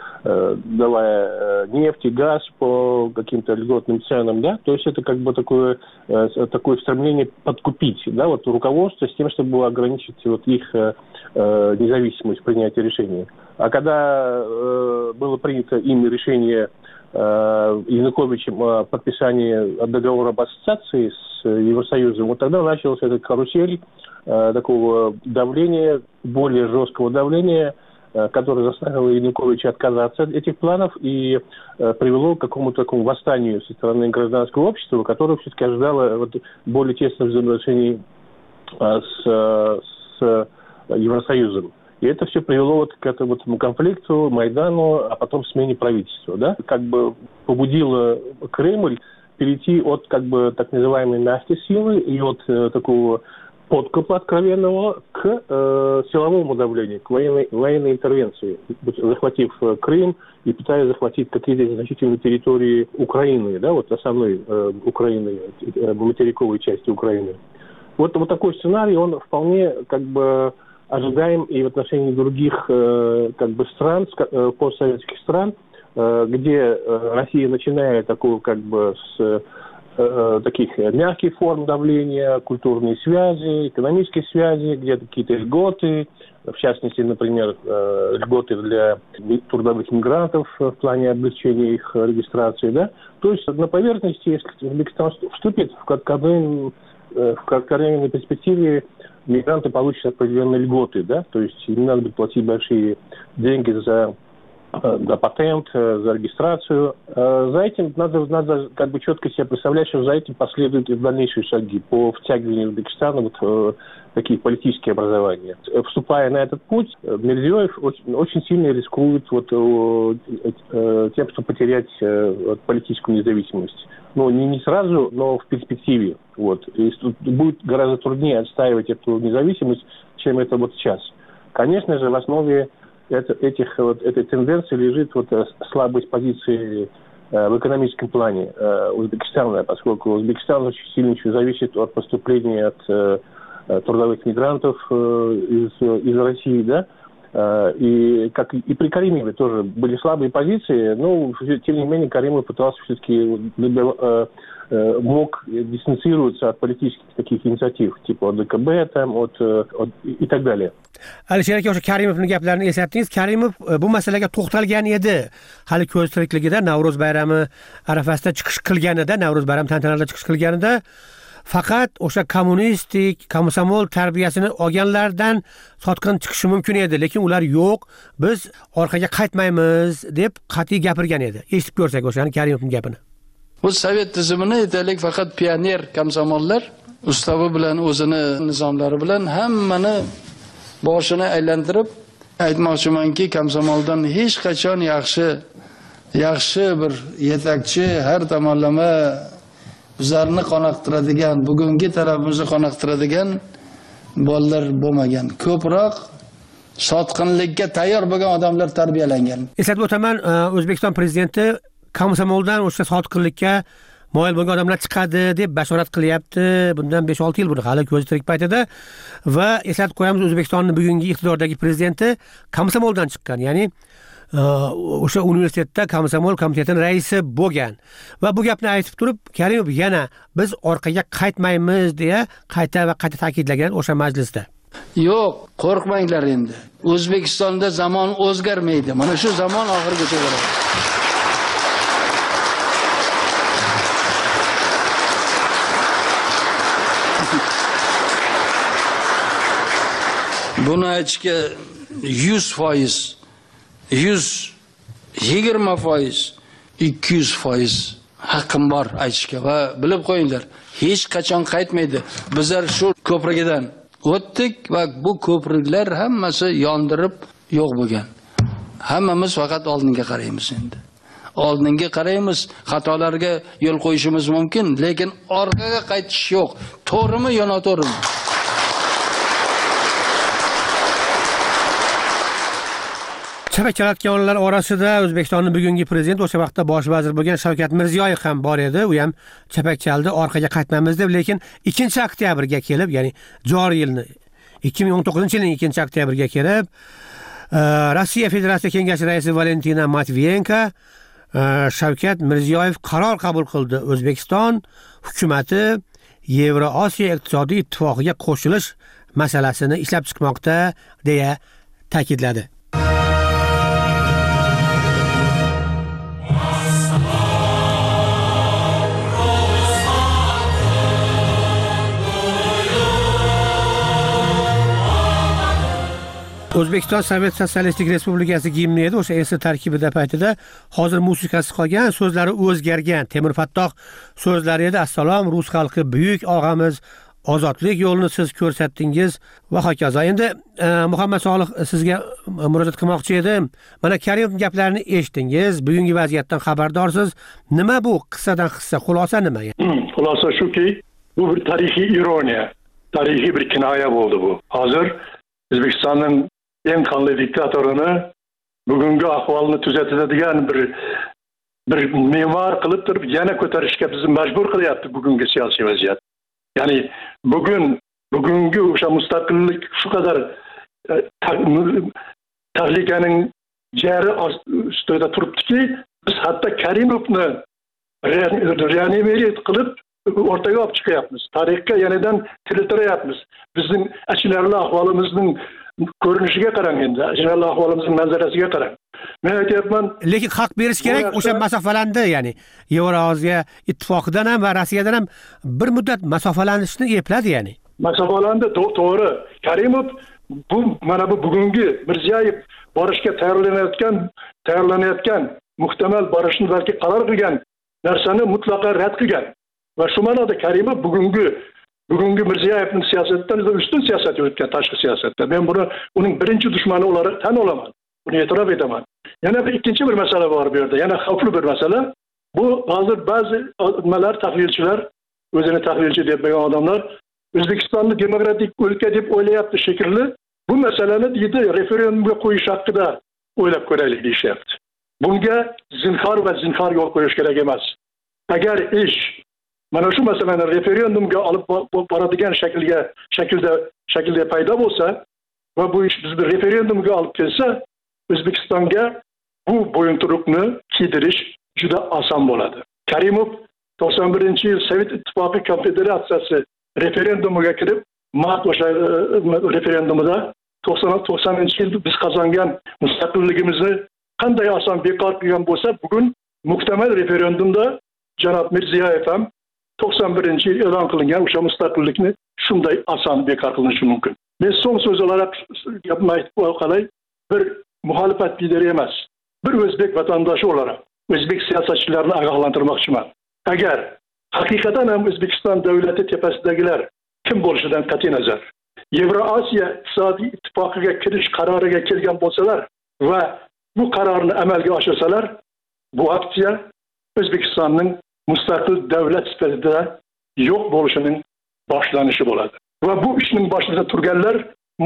давая нефть и газ по каким-то льготным ценам, да, то есть это как бы такое стремление подкупить, да, вот руководство с тем, чтобы ограничить вот их независимость в принятии решений. А когда было принято ими решение Януковичем о подписании договора об ассоциации с Евросоюзом, вот тогда началась эта карусель такого давления, более жесткого давления, которое заставило Януковича отказаться от этих планов и привело к какому-то такому восстанию со стороны гражданского общества, которое все-таки ожидало вот более тесных взаимоотношений с Евросоюзом. И это все привело вот к этому конфликту, Майдану, а потом смене правительства, да? Как бы побудило Кремль перейти от как бы так называемой мягкой силы и от такого подкупа откровенного к силовому давлению, к военной интервенции, захватив Крым и пытаясь захватить какие-то значительные территории Украины, да, вот основной Украины, материковой части Украины. Вот такой сценарий, он вполне как бы ожидаем и в отношении других как бы стран, постсоветских стран, где Россия начинает такую как бы с таких мягких форм давления, культурные связи, экономические связи, где какие-то льготы, в частности, например, льготы для трудовых мигрантов в плане облегчения их регистрации, да. То есть на поверхности, если Узбекистан вступит в кратковременной перспективе, мигранты получат определенные льготы, да, то есть им надо будет платить большие деньги за за патент, за регистрацию. За этим надо как бы четко себе представлять, что за этим последуют и дальнейшие шаги по втягиванию Узбекистана в такие политические образования. Вступая на этот путь, Мирзиёев очень сильно рискует тем, что потерять политическую независимость. Ну, не сразу, но в перспективе. И будет гораздо труднее отстаивать эту независимость, чем это сейчас. Конечно же, в основе этой тенденции лежит слабость позиции в экономическом плане Узбекистана, поскольку Узбекистан очень сильно еще зависит от поступления от трудовых мигрантов из России, да, и как и при Каримове тоже были слабые позиции, но тем не менее Каримов пытался все-таки мог дистанцироваться от политических таких инициатив, типа от ДКБ там, и так далее. Alisher aka, o'sha Karimovning gaplarini eslatdingiz. Karimov bu masalaga to'xtalgan edi. Hali ko'z tirikligida Navro'z bayrami arafasida chiqish qilganida, Navro'z bayrami tantanalarida chiqish qilganida faqat o'sha kommunistik, komsomol tarbiyasini olganlardan sotqin chiqishi mumkin edi, lekin ular yo'q, biz orqaga qaytmaymiz deb qat'iy gapirgan edi. Eshitib ko'rsak o'shani Karimovning gapini. Bu sovet tizimini aytaylik faqat pioner komsomollar ustavi bilan o'zini nizomlari bilan hammani boshini aylantirib aytmoqchimanki, komsomoldan hech qachon yaxshi bir yetakchi, har tomonlama bizlarni qoniqtiradigan, bugungi tarafimizni qoniqtiradigan bolalar bo'lmagan. Ko'proq sotqinlikka tayyor bo'lgan odamlar tarbiyalangan. Eslatib o'taman, O'zbekiston prezidenti komsomoldan o'sha sotqinlikka moyil bo'lgan odamlar chiqadi deb bashorat qilyapti. Bundan 5-6 yil buni hali ko'zi tirik paytida va eslatib qo'yamiz, O'zbekistonning bugungi iqtidordagi prezidenti komsomoldan chiqqan, ya'ni o'sha universitetda komsomol komitetining raisi bo'lgan. Va bu gapni aytib turib, Karimov yana biz orqaga qaytmaymiz deya qayta ta'kidlagan o'sha majlisda. Yo'q, qo'rqmanglar endi. O'zbekistonda zamon o'zgarmaydi. Mana shu zamon oxirigacha boradi. Buni aytishga 100%, 120%, 200% haqqim bor aytishga va bilib qo'yinglar, hech qachon qaytmaydi. Bizlar shu ko'prigidan o'tdik va bu ko'priklar hammasi yondirib yo'q bo'lgan. Hammamiz faqat oldinga qaraymiz endi. Oldinga qaraymiz, xatolarga yo'l qo'yishimiz mumkin, lekin orqaga qaytish yo'q. To'g'rimi yo noto'g'rimi? Chavakchalatganlar orasida O'zbekistonning bugungi prezidenti, o'sha vaqtda bosh vazir bo'lgan Shavkat Mirziyoyev ham bor edi. U ham chapak chaldi, orqaga qaytmaymiz deb, lekin 2-oktyabrga kelib, ya'ni joriy yilni 2019-yilning 2-oktyabrga kelib, Rossiya Federatsiya Kengashi raisi Valentina Matviyenko Shavkat Mirziyoyev qaror qabul qildi. O'zbekiston hukumatı Yevroosiyo iqtisodiy ittifoqiga qo'shilish masalasini ishlab chiqmoqda deya ta'kidladi. O'zbekiston Sovet Sotsialistik Respublikasi gimni edi, o'sha esi tarkibida paytida hozir musiqasi qolgan, so'zlari o'zgargan. Temur Fattoh so'zlari edi. Assalom, rus xalqi, buyuk og'amiz, ozodlik yo'lini siz ko'rsatdingiz va hokazo. Endi Muhammad Solih sizga murojaat qilmoqchi edim. Mana Karimov gaplarini eshitdingiz, bugungi vaziyatdan xabardorsiz. Nima bu qissadan hissa, xulosa nima? Xulosa shuki, bu bir tarixiy ironiya, tarixiy bir kinoya bo'ldi bu. Hozir O'zbekistonning eng qonli diktatorini bugungi ahvolni tuzatadigan bir me'mor qilib turib yana ko'tarishga bizni majbur qilyapti bugungi siyosiy vaziyat. Ya'ni bugungi o'sha mustaqillik shu qadar tahlikaning jari ustida turibdiki, biz hatto Karimovni reanimatsiya qilib o'rtaga olib chiqyapmiz. Tarixga yenidan tiriltiryapmiz. Bizning achinarli ahvolimizning ko'rinishiga qarang endi, achinarli ahvolimizning manzarasiga qarang. Men aytyapman, lekin haq berish kerak, o'sha masofalandi, ya'ni Yevroosiyo ittifoqidan ham va Rossiyadan ham bir muddat masofalanishni epladi, ya'ni. Masofalandi, to'g'ri. Karimov bu mana bu bugungi Mirziyoyev borishga tayyorlanayotgan muhtamal borishni balki qaror qilgan narsani mutlaqo rad qilgan va shu ma'noda Karimov bugungi Mirziyoyevning siyosatidan ustun siyosat yuritgan, tashqi siyosatda. Men buni uning birinchi dushmani olarak tan olaman. Buni e'tirof etaman. Yana ikkinchi bir masala bor bu yerda. Yana xavfli bir masala. Bu hozir ba'zi tahlilchilar, o'zini tahlilchi deb bilgan odamlar O'zbekistonni demokratik o'lka deb o'ylayapti shekilli. Bu masalani deydi referendumga qo'yish haqida o'ylab ko'raylik deyishyapti. Bunga zinhor yo'l qo'yish kerak emas. Agar ish mana shu masalani referendumga olib boradigan shaklda paydo bo'lsa va bu ish bizni referendumga olib kelsa, O'zbekistonga bu bo'yinturuqni kiydirish juda oson bo'ladi. Karimov 91-yil Sovet Ittifoqi Konfederatsiyasi referendumiga kirib, mart o'sha referendumida 90-yil biz qozongan mustaqilligimizni qanday oson bekor qilgan bo'lsa, bugun muhtamal referendumda janob Mirziyoyev ham 91-yil e'lon qilingan o'sha mustaqillikni shunday oson bekor qilinishi mumkin. Men so'ng so'z olarak gapimni aytib qolay, bir muxolifat lideri emas, bir o'zbek vatandoshi olarak o'zbek siyosatchilarini ogohlantirmoqchiman. Agar haqiqatan ham O'zbekiston davlati tepasidagilar kim bo'lishidan qat'iy nazar Yevrosiyo iqtisodiy ittifoqiga kirish qaroriga kelgan bo'lsalar va bu qarorni amalga oshirsalar, bu aksiya O'zbekistonning mustaqil davlat sifatida yo'q bo'lishining boshlanishi bo'ladi. Va bu ishning boshida turganlar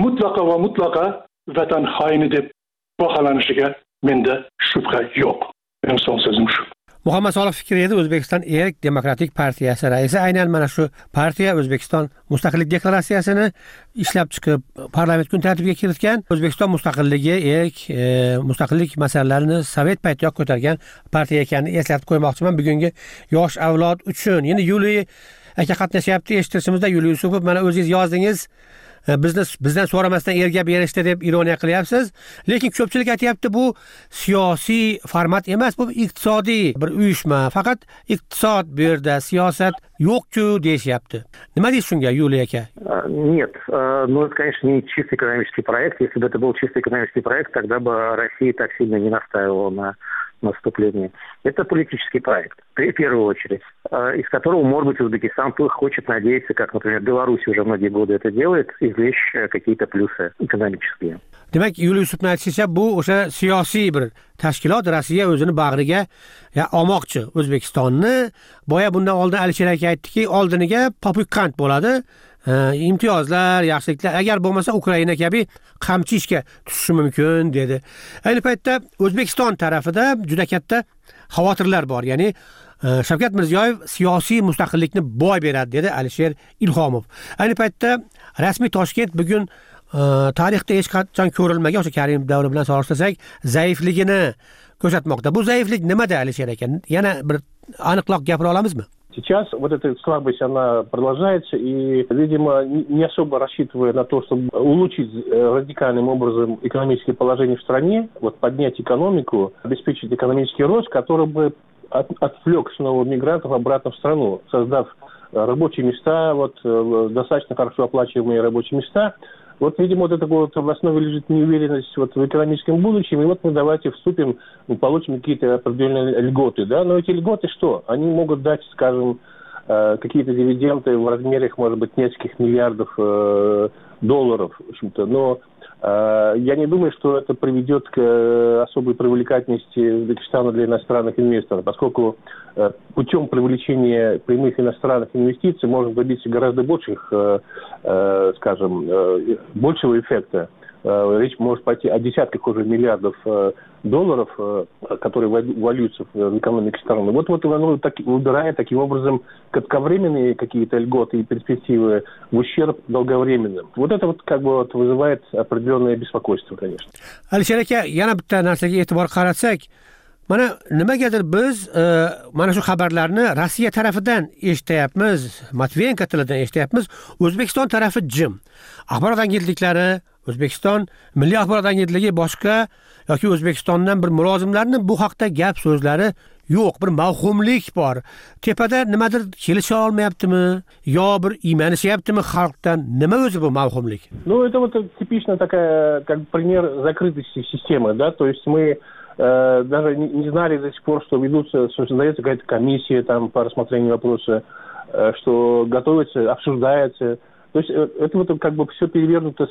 mutlaqo vatan xoini deb baholanishiga menda shubha yo'q. Mening son so'zim shu. Muhammad Solih Fikriyev O'zbekiston Erk Demokratik partiyasi raisi. Aynan mana shu partiya O'zbekiston mustaqillik deklaratsiyasini ishlab chiqib, parlament kun tartibiga kiritgan. O'zbekiston mustaqilligi, mustaqillik masalalarini sovet paytiyoq ko'targan partiya ekanini eslatib qo'ymoqchiman bugungi yosh avlod uchun. Yana Yuliy aka qatnashyapti eshitishimizda. Yuliy Yusupov, mana o'zingiz yozdingiz. Bizdan so'ramasdan erga berishdi deb ironiya qilyapsiz. Lekin ko'pchilik aytayapti, bu siyosiy format emas, bu iqtisodiy bir uyushma. Faqat iqtisod bu yerda, siyosat yo'q-ku deyishyapti. Nima deysiz shunga, Yuliy aka? Нет, ну это, конечно, не чисто экономический проект. Если бы это был чисто экономический проект, тогда бы Россия так сильно не настаивала на наступлении. Это политический проект, в первую очередь, из которого, может быть, Узбекистан хочет надеяться, как, например, Беларусь уже многие годы это делает, извлечь какие-то плюсы экономические. Demak, Yuliy Yusupning aytishicha, bu o'sha siyosiy bir tashkilot. Rossiya o'zini bag'riga olmoqchi O'zbekistonni. Boya bundan oldin Alisher aka aytdiki, oldiniga popukant bo'ladi. Imtiyozlar, yaxshiliklar, agar bo'lmasa Ukraina kabi qamchi ishga tushishi mumkin dedi. Ayni paytda O'zbekiston tarafida juda katta xavotirlar bor. Ya'ni Shavkat Mirziyoyev siyosiy mustaqillikni boy beradi dedi Alisher Ilhomov. Ayni paytda rasmiy Toshkent bugun tarixda hech qachon ko'rilmagan, o'sha Karimov davri bilan solishtirsak, zaifligini ko'rsatmoqda. Bu zaiflik nimada, Alisher aka? Yana bir aniqroq gapira olamizmi? Сейчас вот эта слабость, она продолжается, и, видимо, не особо рассчитывая на то, чтобы улучшить радикальным образом экономическое положение в стране, вот поднять экономику, обеспечить экономический рост, который бы отвлек снова мигрантов обратно в страну, создав рабочие места, вот достаточно хорошо оплачиваемые рабочие места. Вот, видимо, вот это вот в основе лежит неуверенность вот в экономическом будущем, и вот мы давайте вступим, получим какие-то определенные льготы, да, но эти льготы что? Они могут дать, скажем, какие-то дивиденды в размерах, может быть, нескольких миллиардов долларов, в общем-то, но я не думаю, что это приведет к особой привлекательности Узбекистана для иностранных инвесторов, поскольку путем привлечения прямых иностранных инвестиций можно добиться гораздо больших, скажем, большего эффекта. Речь может пойти о десятках уже миллиардов долларов, которые вольются в экономике страны. Вот оно выбирает таким образом кратковременные какие-то льготы и перспективы в ущерб долговременным. Вот это вот как бы вот вызывает определенное беспокойство, конечно. Alisher aka, yana bitta narsaga e'tibor qaratsak, mana nimagadir biz mana shu xabarlarni Rossiya tarafidan eshityapmiz, Matviyenko tilidan eshityapmiz, O'zbekiston tarafi jim. Axborot agentliklari, O'zbekiston Milliy axborot agentligi boshqa yoki O'zbekistondan bir mulozimlarning bu haqda gap so'zlari yo'q, bir mavhumlik bor. Tepada nimadir kelisha olmayaptimi, yo bir iymanishyaptimi xalqdan? Nima o'zi bu mavhumlik? Ну, это вот типично такая, как пример закрытости системы, да, то есть мы даже не знали до сих пор, что создается какая-то комиссия там по рассмотрению вопроса, что готовится, обсуждается. То есть это вот как бы все перевернуто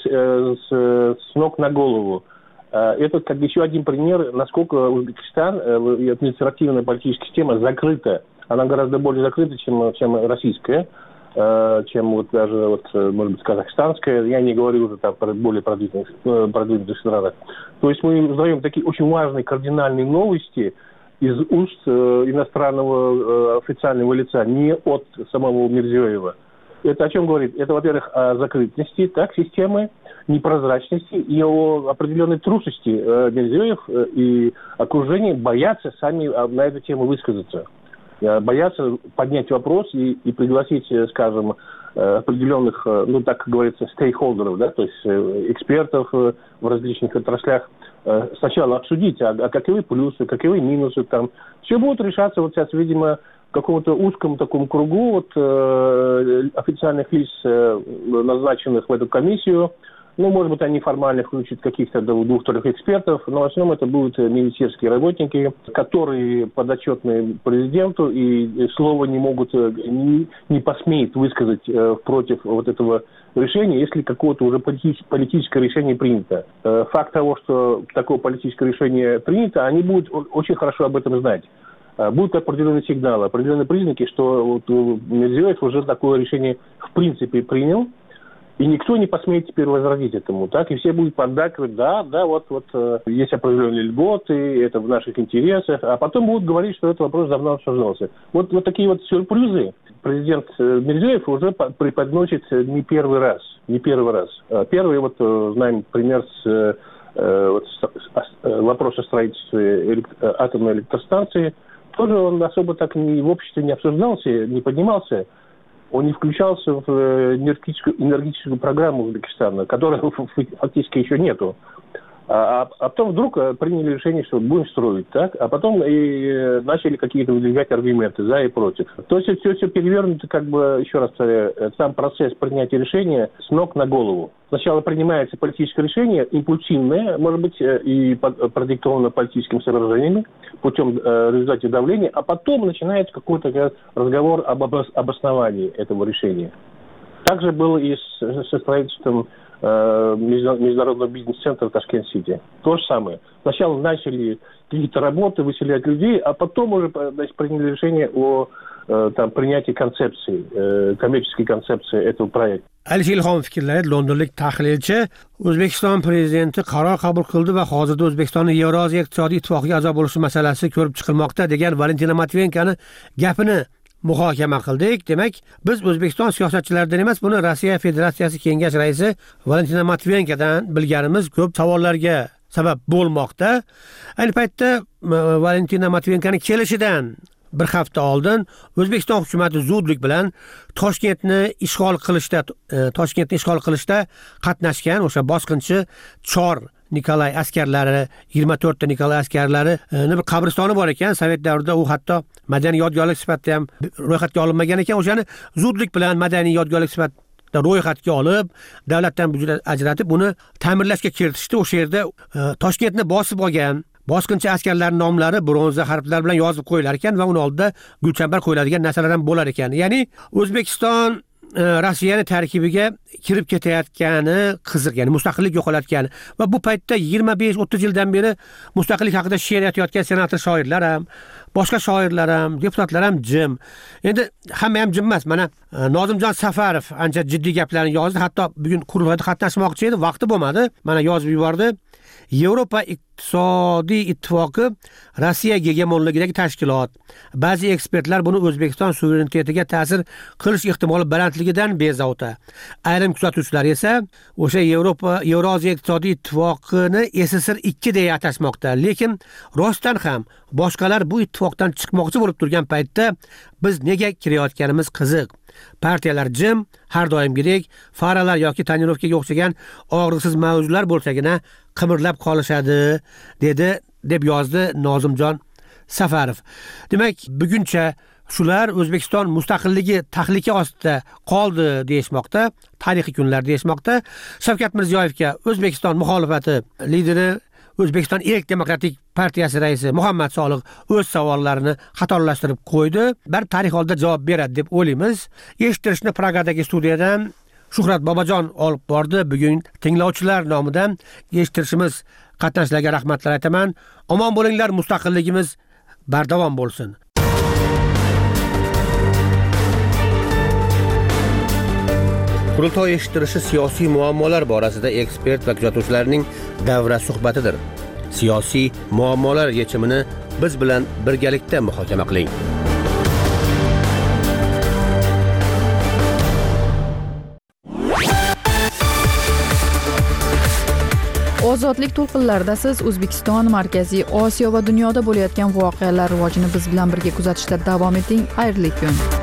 с ног на голову. Это как бы еще один пример, насколько Узбекистан, административная политическая система закрыта. Она гораздо более закрыта, чем российская, чем вот даже, вот, может быть, казахстанская. Я не говорю уже там про более продвинутых странах. То есть мы узнаем такие очень важные кардинальные новости из уст иностранного официального лица, не от самого Мирзиёева. Это о чем говорит? Это, во-первых, о закрытности системы, непрозрачности и о определенной трусости. Мирзиёев и окружение боятся сами на эту тему высказаться. Боятся поднять вопрос и пригласить, скажем, определенных, ну, так говорится, стейкхолдеров, да, то есть экспертов в различных отраслях, сначала обсудить, а каковы плюсы, каковы минусы там. Все будет решаться вот сейчас, видимо, в каком-то узком таком кругу вот, официальных лиц, назначенных в эту комиссию. Ну, может быть, они формально включат каких-то двух-трех экспертов, но в основном это будут министерские работники, которые подотчетны президенту и слова не могут, не посмеют высказать против вот этого решения, если какое-то уже политическое решение принято. Факт того, что такое политическое решение принято, они будут очень хорошо об этом знать. Будут определенные сигналы, определенные признаки, что вот Мирзиёев уже такое решение в принципе принял, и никто не посмеет теперь возразить этому, так? И все будут поддакивать, да, вот есть определенные льготы, это в наших интересах, а потом будут говорить, что этот вопрос давно обсуждался. Вот такие вот сюрпризы президент Мирзиёев уже преподносит не первый раз. Первый, вот знаем пример с вопроса строительства атомной электростанции. Тоже он особо так в обществе не обсуждался, не поднимался. Он не включался в энергетическую программу Узбекистана, которой фактически еще нету. А потом вдруг приняли решение, что будем строить, так? А потом и начали какие-то выдвигать аргументы за и против. То есть все перевернуто, как бы, еще раз повторяю, сам процесс принятия решения с ног на голову. Сначала принимается политическое решение, импульсивное, может быть, и продиктовано политическими соображениями, путем результата давления, а потом начинается какой-то разговор об обосновании этого решения. Также было и со строительством международного бизнес-центра Ташкент-Сити. То же самое. Сначала начали какие-то работы, выселять людей, а потом уже приняли решение о принятии концепции, коммерческой концепции этого проекта. Alisher Ilhomov fikrlari londonlik tahlilchi O'zbekiston prezidenti qaror qabul qildi va hozirda O'zbekistonning Yevroziya iqtisodiy ittifoqiga a'zo bo'lishi masalasi ko'rib chiqilmoqda degan Valentina Matviyenkani gapini muhokama qildik. Demak, biz O'zbekiston siyosatchilaridan emas, buni Rossiya Federatsiyasi Kengash raisi Valentina Matviyenkadan bilganimiz ko'p savollarga sabab bo'lmoqda. Ayni paytda Valentina Matviyenkaning kelishidan bir hafta oldin O'zbekiston hukumatı zudlik bilan Toshkentni ishg'ol qilishda qatnashgan o'sha bosqinchi Chor Nikolay askarlari, 24 ta Nikolay askarlari bir qabristoni bor ekan. Sovet davrida u hatto madaniy yodgorlik sifatida ham ro'yxatga olinmagan ekan. O'shani zudlik bilan madaniy yodgorlik sifatida ro'yxatga olib, davlatdan byudjet ajratib, uni ta'mirlashga kiritishdi. O'sha yerda Toshkentni bosib olgan bosqinchi askarlarning nomlari bronza harflar bilan yozib qo'yilar ekan va uni oldida gulchambar qo'yiladigan narsalar ham bo'lar ekan. Ya'ni O'zbekiston Rossiyani tarkibiga kirib ketayotgani qiziq, ya'ni mustaqillik yo'qolayotgani va bu paytda 25-30 yildan beri mustaqillik haqida she'r aytayotgan senator shoirlar ham, boshqa shoirlar ham, deputatlar ham jim. Endi hamma ham jim emas. Mana Nozimjon Safarov ancha jiddiy gaplarni yozdi. Hatto bugun qurultoyda qatnashmoqchi edi, vaqti bo'lmadi. Mana yozib yubordi. Yevropa iqtisodiy ittifoqi Rossiya gegemonligidagi tashkilot. Ba'zi ekspertlar buni O'zbekiston suverenitetiga ta'sir qilish ehtimoli balandligidan bezovta. Ayrim kuzatuvchilar esa o'sha Yevroziya iqtisodiy ittifoqini SSR 2 deya atashmoqda. Lekin rostdan ham boshqalar bu ittifoqdan chiqmoqchi bo'lib turgan paytda biz nega kirayotganimiz qiziq. Partiyalar jim, har doimgidek faralar yoki tonirovkaga o'xshagan og'riqsiz mavzular bo'lsagina qimirlab qolishadi, deb yozdi Nozimjon Safarov. Demak, buguncha shular O'zbekiston mustaqilligi tahlika ostida qoldi deyishmoqda, tarixiy kunlar deyishmoqda. Shavkat Mirziyoyevga O'zbekiston muxolifati lideri, O'zbekiston Erk Demokratik partiyasi raisi Muhammad Soliq o'z savollarini qatorlashtirib qo'ydi. Bir tarix oldida javob beradi deb o'ylaymiz. Eshittirishni Pragadagi studiyadan Shuhrat Bobojon olib bordi. Bugun tinglovchilar nomidan eshittirishimiz qatnashchilarga rahmatlar aytaman. Omon bo'linglar, mustaqilligimiz bardavom bo'lsin. Qurultoy eshittirishi siyosiy muammolar borasida ekspert va kuzatuvchilarning davra suhbatidir. Siyosiy muammolar yechimini biz bilan birgalikda muhokama qiling. Ozodlik to'lqinlarida siz O'zbekiston, Markaziy Osiyo va dunyoda bo'layotgan voqealar rivojini biz bilan birga kuzatishda davom eting. Xayrli kun.